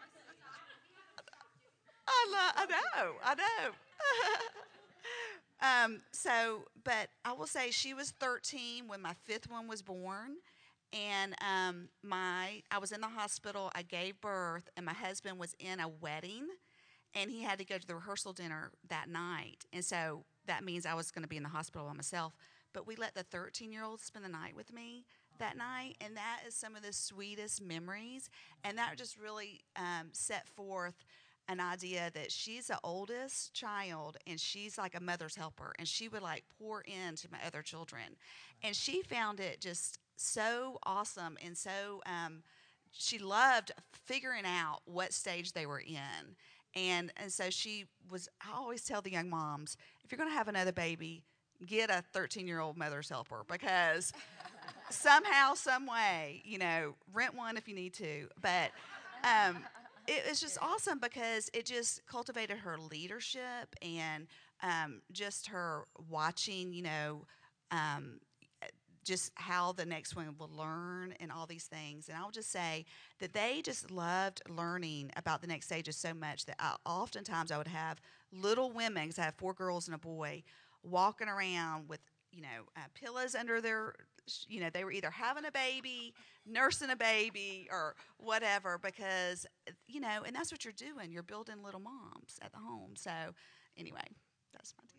I, lo- I know, I know. um, so, but I will say she was thirteen when my fifth one was born. And um, my I was in the hospital. I gave birth, and my husband was in a wedding, and he had to go to the rehearsal dinner that night. And so that means I was going to be in the hospital by myself. But we let the thirteen-year-old spend the night with me that night, and that is some of the sweetest memories. And that just really um, set forth an idea that she's the oldest child, and she's like a mother's helper, and she would like pour into my other children. And she found it just so awesome, and so um, she loved figuring out what stage they were in. And, and so she was, I always tell the young moms, if you're going to have another baby, get a thirteen-year-old mother's helper, because somehow, some way, you know, rent one if you need to. But um, it was just awesome because it just cultivated her leadership and um, just her watching, you know, um, just how the next one will learn and all these things. And I'll just say that they just loved learning about the next stages so much that I, oftentimes I would have little women, because I have four girls and a boy, walking around with, you know, uh, pillows under their, you know, they were either having a baby, nursing a baby, or whatever, because, you know, and that's what you're doing. You're building little moms at the home. So anyway, that's my deal.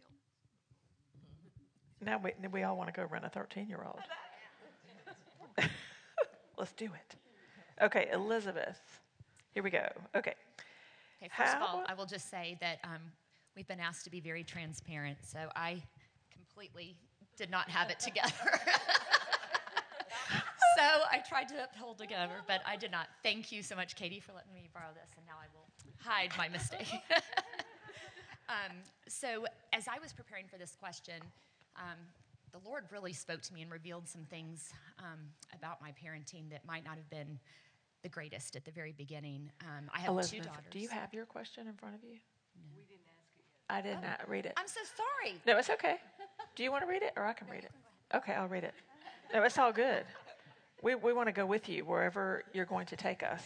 Now we, we all want to go run a thirteen-year-old. Let's do it. Okay, Elizabeth. Here we go. Okay. Okay, first How- of all, I will just say that um, we've been asked to be very transparent, so I completely did not have it together. So I tried to hold together, but I did not. Thank you so much, Katie, for letting me borrow this, and now I will hide my mistake. um, so as I was preparing for this question, um, the Lord really spoke to me and revealed some things um, about my parenting that might not have been the greatest at the very beginning. Um, I have Elizabeth, two daughters. do you have your question in front of you? We didn't ask it I did not read it. I'm so sorry. No, it's okay. Do you want to read it, or I can read it? Okay, I'll read it. No, it's all good. We we want to go with you wherever you're going to take us.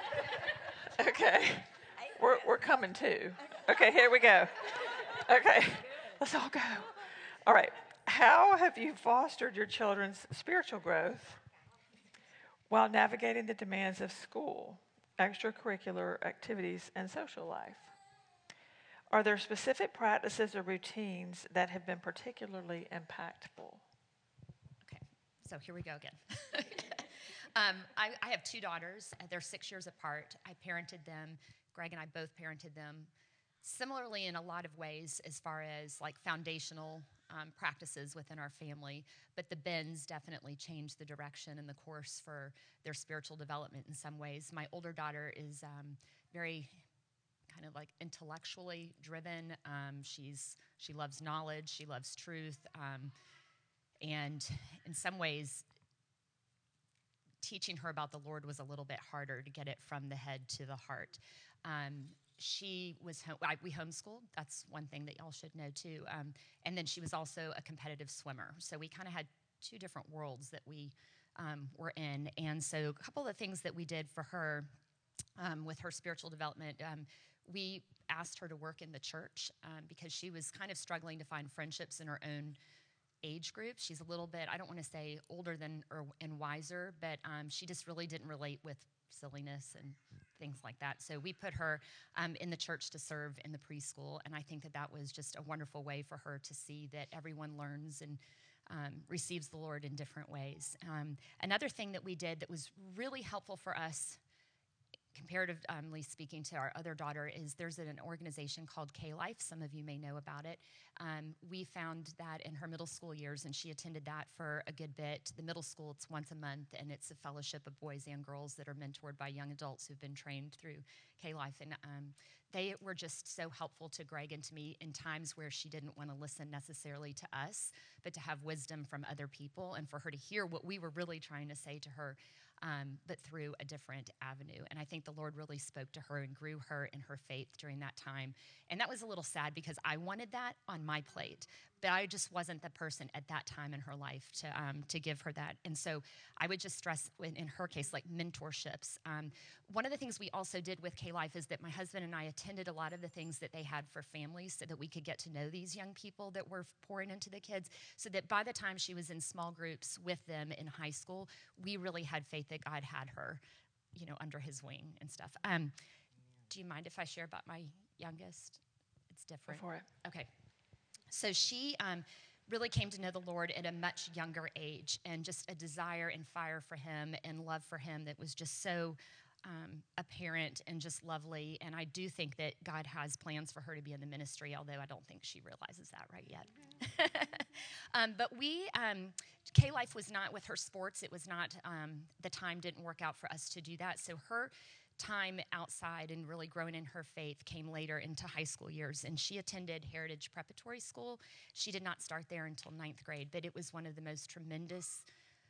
Okay, we're we're coming too. Okay, here we go. Okay, let's all go. All right. How have you fostered your children's spiritual growth while navigating the demands of school, extracurricular activities, and social life? Are there specific practices or routines that have been particularly impactful? Okay, so here we go again. um, I, I have two daughters. They're six years apart. I parented them. Greg and I both parented them similarly in a lot of ways as far as like foundational um, practices within our family. But the Bens definitely changed the direction and the course for their spiritual development in some ways. My older daughter is um, very kind of like intellectually driven. Um, she's she loves knowledge. She loves truth. Um, and in some ways, teaching her about the Lord was a little bit harder to get it from the head to the heart. Um, she was home, I, we homeschooled. That's one thing that y'all should know too. Um, and then she was also a competitive swimmer. So we kind of had two different worlds that we um, were in. And so a couple of the things that we did for her um, with her spiritual development, um, we asked her to work in the church um, because she was kind of struggling to find friendships in her own age group. She's a little bit, I don't want to say older than or and wiser, but um, she just really didn't relate with silliness and things like that. So we put her um, in the church to serve in the preschool, and I think that that was just a wonderful way for her to see that everyone learns and um, receives the Lord in different ways. Um, another thing that we did that was really helpful for us, comparatively speaking to our other daughter, is there's an organization called K-Life. Some of you may know about it. Um, we found that in her middle school years, and she attended that for a good bit. The middle school, it's once a month, and it's a fellowship of boys and girls that are mentored by young adults who've been trained through K-Life. And um, they were just so helpful to Greg and to me in times where she didn't want to listen necessarily to us, but to have wisdom from other people and for her to hear what we were really trying to say to her, um, but through a different avenue. And I think the Lord really spoke to her and grew her in her faith during that time. And that was a little sad because I wanted that on my plate, but I just wasn't the person at that time in her life to um, to give her that. And so I would just stress, in, in her case, like mentorships. Um, one of the things we also did with K-Life is that my husband and I attended a lot of the things that they had for families so that we could get to know these young people that were pouring into the kids, so that by the time she was in small groups with them in high school, we really had faith that God had her, you know, under his wing and stuff. Um, do you mind if I share about my youngest? It's different. Go for it. Okay. So she um, really came to know the Lord at a much younger age, and just a desire and fire for him and love for him that was just so um, apparent and just lovely. And I do think that God has plans for her to be in the ministry, although I don't think she realizes that right yet. um, but we, um, K-Life was not with her sports. It was not, um, the time didn't work out for us to do that. So her time outside and really growing in her faith came later into high school years, and she attended Heritage Preparatory School. She did not start there until ninth grade, but it was one of the most tremendous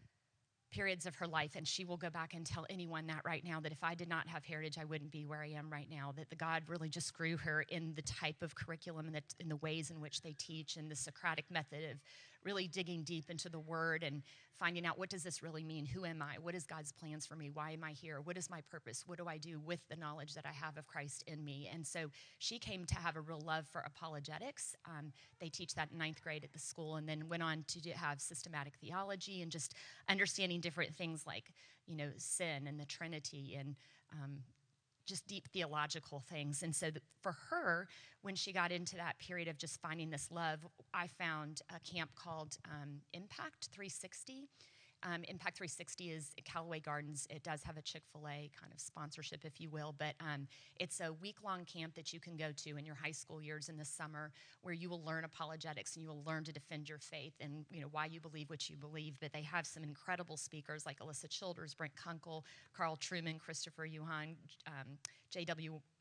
periods of her life, and she will go back and tell anyone that right now, that if I did not have Heritage, I wouldn't be where I am right now, that the God really just grew her in the type of curriculum and the, in the ways in which they teach, and the Socratic method of really digging deep into the Word and finding out, what does this really mean? Who am I? What is God's plans for me? Why am I here? What is my purpose? What do I do with the knowledge that I have of Christ in me? And so she came to have a real love for apologetics. Um, they teach that in ninth grade at the school, and then went on to do, have systematic theology and just understanding different things like, you know, sin and the Trinity and um, just deep theological things. And so that for her, when she got into that period of just finding this love, I found a camp called um, Impact three sixty. Um, Impact three sixty is at Callaway Gardens. It does have a Chick-fil-A kind of sponsorship, if you will, but um, it's a week-long camp that you can go to in your high school years in the summer, where you will learn apologetics and you will learn to defend your faith and, you know, why you believe what you believe. But they have some incredible speakers like Alyssa Childers, Brent Kunkel, Carl Truman, Christopher Yuhan, um, J W Uh,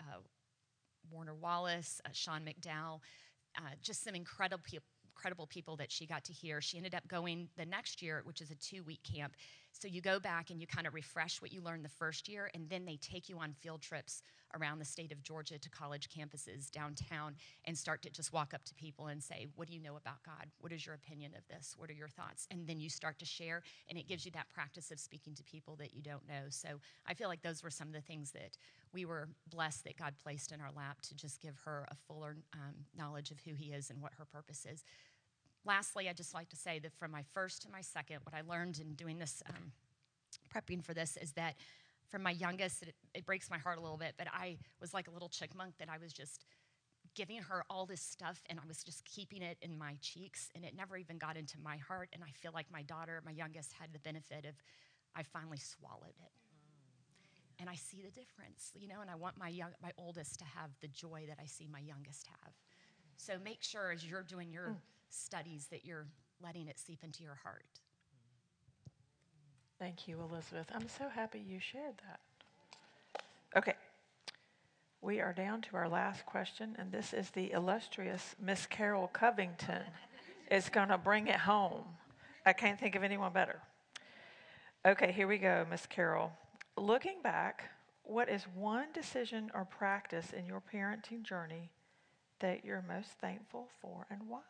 Warner Wallace, uh, Sean McDowell, uh, just some incredible people. incredible people that she got to hear. She ended up going the next year, which is a two-week camp, So you go back and you kind of refresh what you learned the first year, and then they take you on field trips around the state of Georgia to college campuses downtown and start to just walk up to people and say, what do you know about God? What is your opinion of this? What are your thoughts? And then you start to share, and it gives you that practice of speaking to people that you don't know. So I feel like those were some of the things that we were blessed that God placed in our lap to just give her a fuller um, knowledge of who he is and what her purpose is. Lastly, I'd just like to say that from my first to my second, what I learned in doing this, um, prepping for this, is that from my youngest, it, it breaks my heart a little bit, but I was like a little chipmunk that I was just giving her all this stuff, and I was just keeping it in my cheeks, and it never even got into my heart. And I feel like my daughter, my youngest, had the benefit of, I finally swallowed it. And I see the difference, you know, and I want my young, my oldest to have the joy that I see my youngest have. So make sure as you're doing your mm. studies that you're letting it seep into your heart. Thank you, Elizabeth. I'm so happy you shared that. Okay. We are down to our last question, and this is the illustrious Miss Carol Covington is going to bring it home. I can't think of anyone better. Okay, here we go, Miss Carol. Looking back, what is one decision or practice in your parenting journey that you're most thankful for, and why?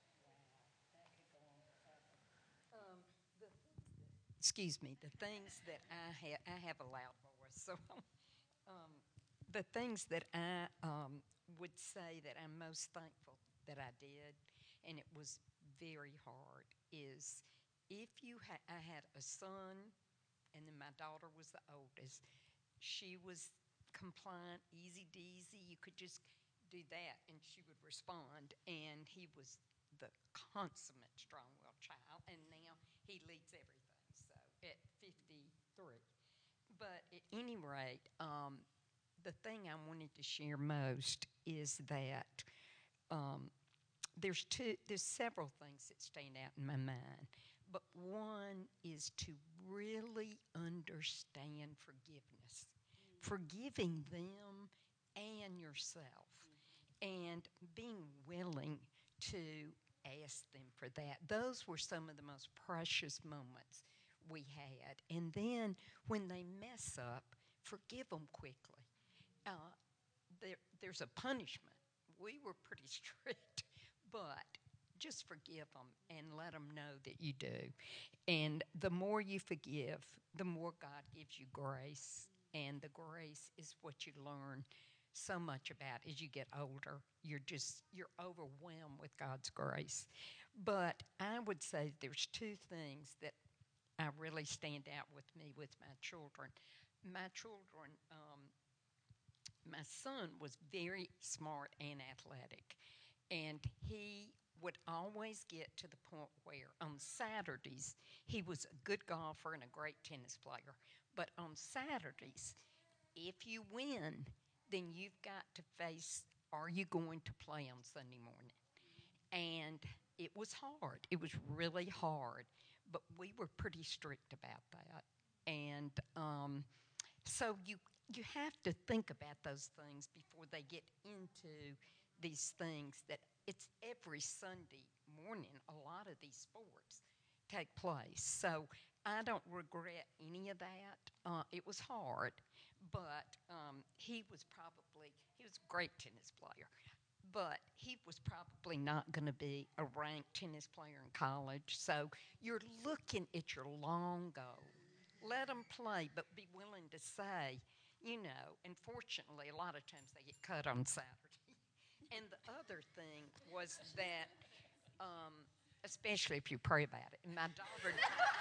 Um, the, excuse me, the things that I have, I have a loud voice, so um, the things that I um, would say that I'm most thankful that I did, and it was very hard, is if you ha- I had a son, and then my daughter was the oldest. She was compliant, easy deasy. You could just do that, and she would respond. And he was the consummate strong-willed child, and now he leads everything. So at fifty-three, but at any rate, um, the thing I wanted to share most is that um, there's two. There's several things that stand out in my mind. But one is to really understand forgiveness, mm. forgiving them and yourself, mm. and being willing to ask them for that. Those were some of the most precious moments we had. And then when they mess up, forgive them quickly. Uh, there, there's a punishment. We were pretty strict, but just forgive them and let them know that you do. And the more you forgive, the more God gives you grace. And the grace is what you learn so much about as you get older. You're just, you're overwhelmed with God's grace. But I would say there's two things that I really stand out with me with my children. My children, um, my son was very smart and athletic. And he would always get to the point where on Saturdays, he was a good golfer and a great tennis player. But on Saturdays, if you win, then you've got to face, are you going to play on Sunday morning? And it was hard. It was really hard. But we were pretty strict about that. And um, so you you have to think about those things before they get into these things that it's every Sunday morning, a lot of these sports take place. So I don't regret any of that. Uh, it was hard, but um, he was probably, he was a great tennis player, but he was probably not going to be a ranked tennis player in college. So you're looking at your long goal. Let them play, but be willing to say, you know, and fortunately, a lot of times they get cut on Saturday. And the other thing was that, um, especially if you pray about it, and my daughter,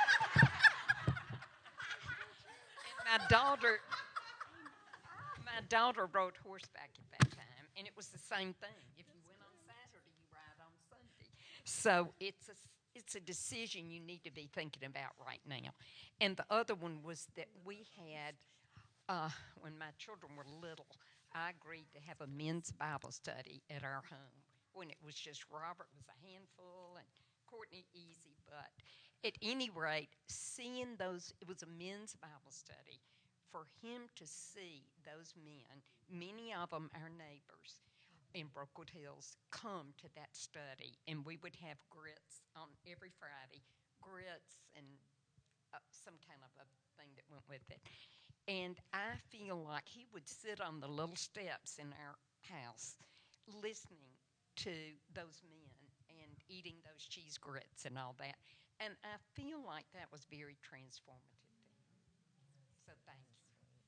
and my daughter, my daughter rode horseback at that time, and it was the same thing. If you went on Saturday, you ride on Sunday. So it's a it's a decision you need to be thinking about right now. And the other one was that we had, uh, when my children were little, I agreed to have a men's Bible study at our home when it was just Robert was a handful and Courtney easy. But at any rate, seeing those, it was a men's Bible study. For him to see those men, many of them our neighbors in Brookwood Hills, come to that study. And we would have grits on every Friday, grits and uh, some kind of a thing that went with it. And I feel like he would sit on the little steps in our house listening to those men and eating those cheese grits and all that. And I feel like that was very transformative to him. So thank you.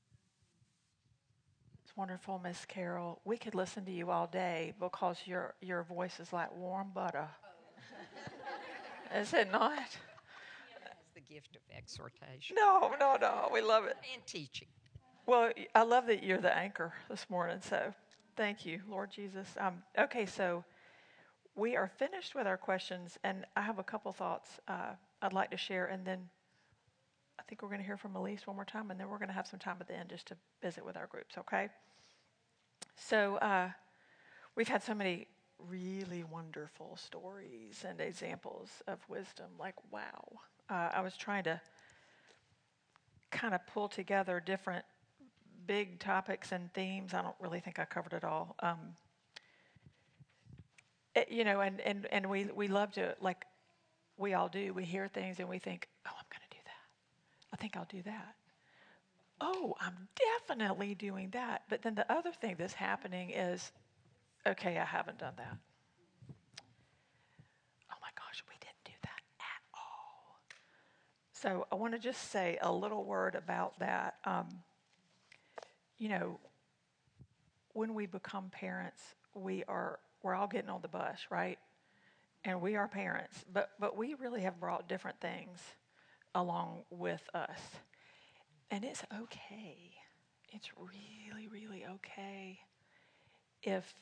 It's wonderful, Miss Carol. We could listen to you all day because your your voice is like warm butter. Is it not? Has the gift of exhortation. No, no, no. We love it. And teaching. Well, I love that you're the anchor this morning. So thank you, Lord Jesus. Um, okay, so we are finished with our questions, and I have a couple thoughts uh, I'd like to share, and then I think we're going to hear from Elise one more time, and then we're going to have some time at the end just to visit with our groups, okay? So uh, we've had so many really wonderful stories and examples of wisdom. Like, wow. Uh, I was trying to kind of pull together different big topics and themes. I don't really think I covered it all. Um, it, you know, and, and, and we, we love to, like we all do, we hear things and we think, oh, I'm going to do that. I think I'll do that. Oh, I'm definitely doing that. But then the other thing that's happening is, okay, I haven't done that. Oh my gosh, we didn't do that at all. So I want to just say a little word about that. Um, you know, when we become parents, we are we're all getting on the bus, right? And we are parents, but but we really have brought different things along with us. And it's okay. It's really, really okay if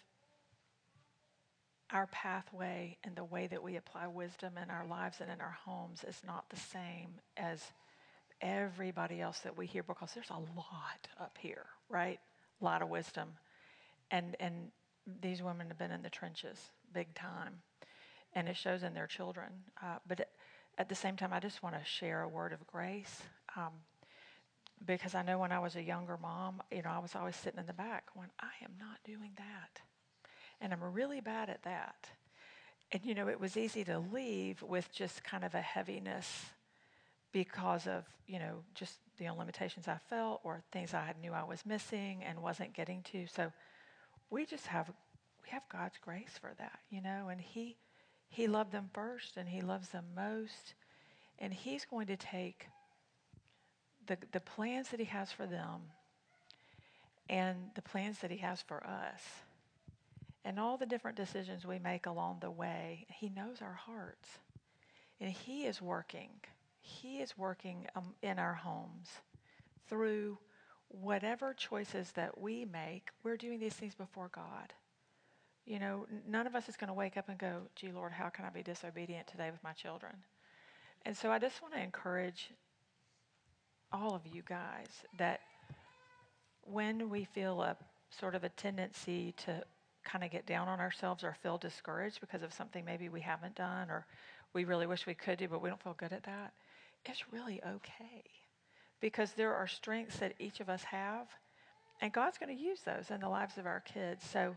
our pathway and the way that we apply wisdom in our lives and in our homes is not the same as everybody else that we hear, because there's a lot up here, right? A lot of wisdom. And and these women have been in the trenches big time. And it shows in their children. Uh, but at the same time, I just want to share a word of grace. Um, because I know when I was a younger mom, you know, I was always sitting in the back going, I am not doing that. And I'm really bad at that. And, you know, it was easy to leave with just kind of a heaviness because of, you know, just the own limitations I felt or things I knew I was missing and wasn't getting to. So we just have, we have God's grace for that, you know, and he, he loved them first and he loves them most. And he's going to take the the plans that he has for them and the plans that he has for us and all the different decisions we make along the way. He knows our hearts. And he is working. He is working um, in our homes through whatever choices that we make. We're doing these things before God. You know, n- none of us is going to wake up and go, gee, Lord, how can I be disobedient today with my children? And so I just want to encourage all of you guys that when we feel a sort of a tendency to kind of get down on ourselves or feel discouraged because of something maybe we haven't done or we really wish we could do, but we don't feel good at that, it's really okay. Because there are strengths that each of us have, and God's going to use those in the lives of our kids. So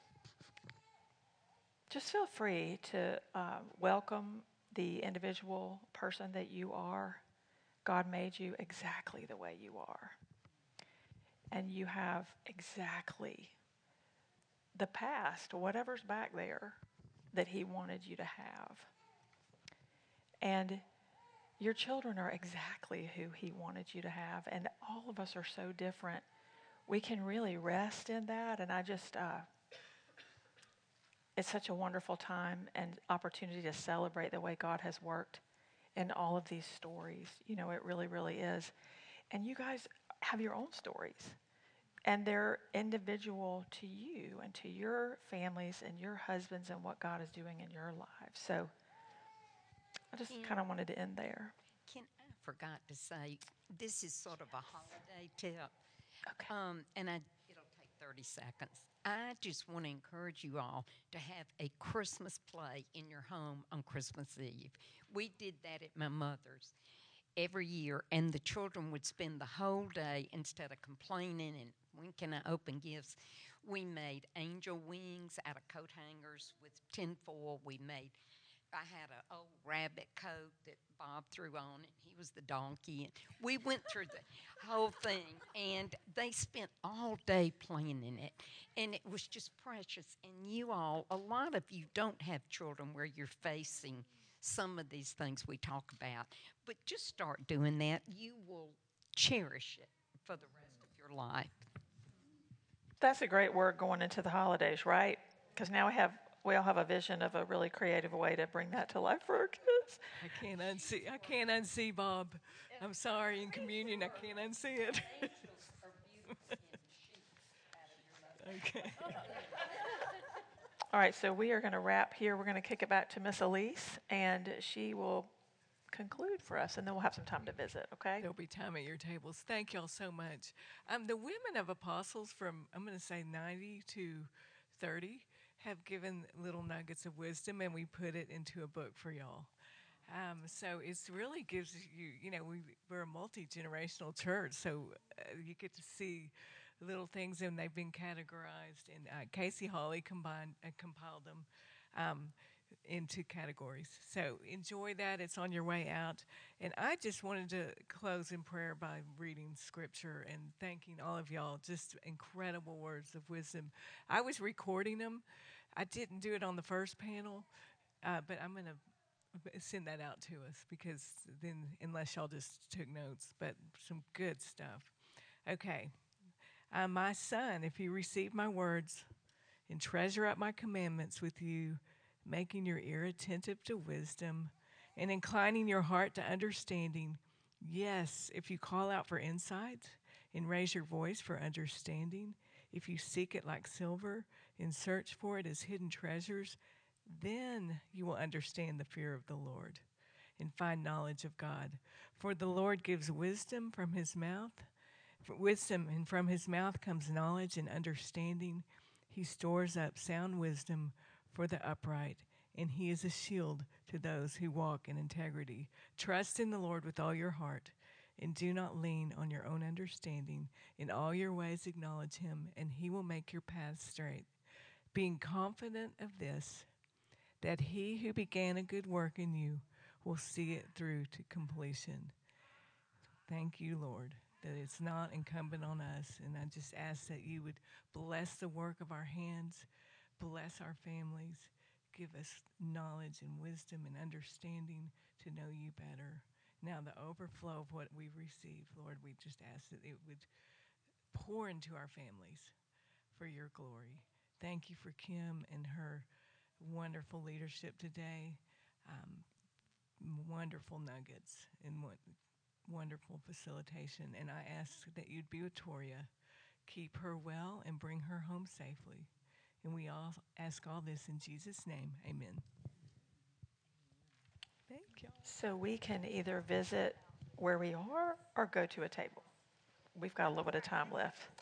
just feel free to uh, welcome the individual person that you are. God made you exactly the way you are. And you have exactly the past, whatever's back there, that he wanted you to have. And your children are exactly who he wanted you to have. And all of us are so different. We can really rest in that. And I just, uh, it's such a wonderful time and opportunity to celebrate the way God has worked in all of these stories. You know, it really, really is. And you guys have your own stories. And they're individual to you and to your families and your husbands and what God is doing in your lives. So I just kind of wanted to end there. Can I forgot to say, this is sort of a holiday tip. Okay. Um, and I, it'll take thirty seconds. I just want to encourage you all to have a Christmas play in your home on Christmas Eve. We did that at my mother's every year, and the children would spend the whole day, instead of complaining and when can I open gifts, we made angel wings out of coat hangers with tinfoil. We made I had an old rabbit coat that Bob threw on, and he was the donkey. And we went through the whole thing, and they spent all day planning it, and it was just precious. And you all, a lot of you don't have children where you're facing some of these things we talk about, but just start doing that. You will cherish it for the rest of your life. That's a great word going into the holidays, right? Because now we have we all have a vision of a really creative way to bring that to life for our kids. I can't unsee. I can't unsee Bob. I'm sorry. In communion, I can't unsee it. Okay. All right, so we are going to wrap here. We're going to kick it back to Miss Elise, and she will conclude for us, and then we'll have some time to visit, okay? There'll be time at your tables. Thank y'all so much. Um, the women of apostles from, I'm going to say ninety to thirty, have given little nuggets of wisdom, and we put it into a book for y'all. Um, so it really gives you, you know, we, we're a multi-generational church, so uh, you get to see little things, and they've been categorized. And uh, Casey Hawley combined uh, compiled them um, into categories. So enjoy that. It's on your way out. And I just wanted to close in prayer by reading scripture and thanking all of y'all. Just incredible words of wisdom. I was recording them. I didn't do it on the first panel, uh, but I'm going to send that out to us, because then, unless y'all just took notes, but some good stuff. Okay. Uh, my son, if you receive my words and treasure up my commandments with you, making your ear attentive to wisdom and inclining your heart to understanding, yes, if you call out for insight and raise your voice for understanding, if you seek it like silver and search for it as hidden treasures, then you will understand the fear of the Lord and find knowledge of God. For the Lord gives wisdom from his mouth. For wisdom, and from his mouth comes knowledge and understanding. He stores up sound wisdom for the upright, and he is a shield to those who walk in integrity. Trust in the Lord with all your heart, and do not lean on your own understanding. In all your ways acknowledge him, and he will make your paths straight. Being confident of this, that he who began a good work in you will see it through to completion. Thank you, Lord, that it's not incumbent on us. And I just ask that you would bless the work of our hands, bless our families, give us knowledge and wisdom and understanding to know you better. Now, the overflow of what we've received, Lord, we just ask that it would pour into our families for your glory. Thank you for Kim and her wonderful leadership today. Um, wonderful nuggets and wonderful facilitation. And I ask that you'd be with Toria, keep her well, and bring her home safely. And we all ask all this in Jesus' name. Amen. Thank you. So we can either visit where we are or go to a table. We've got a little bit of time left.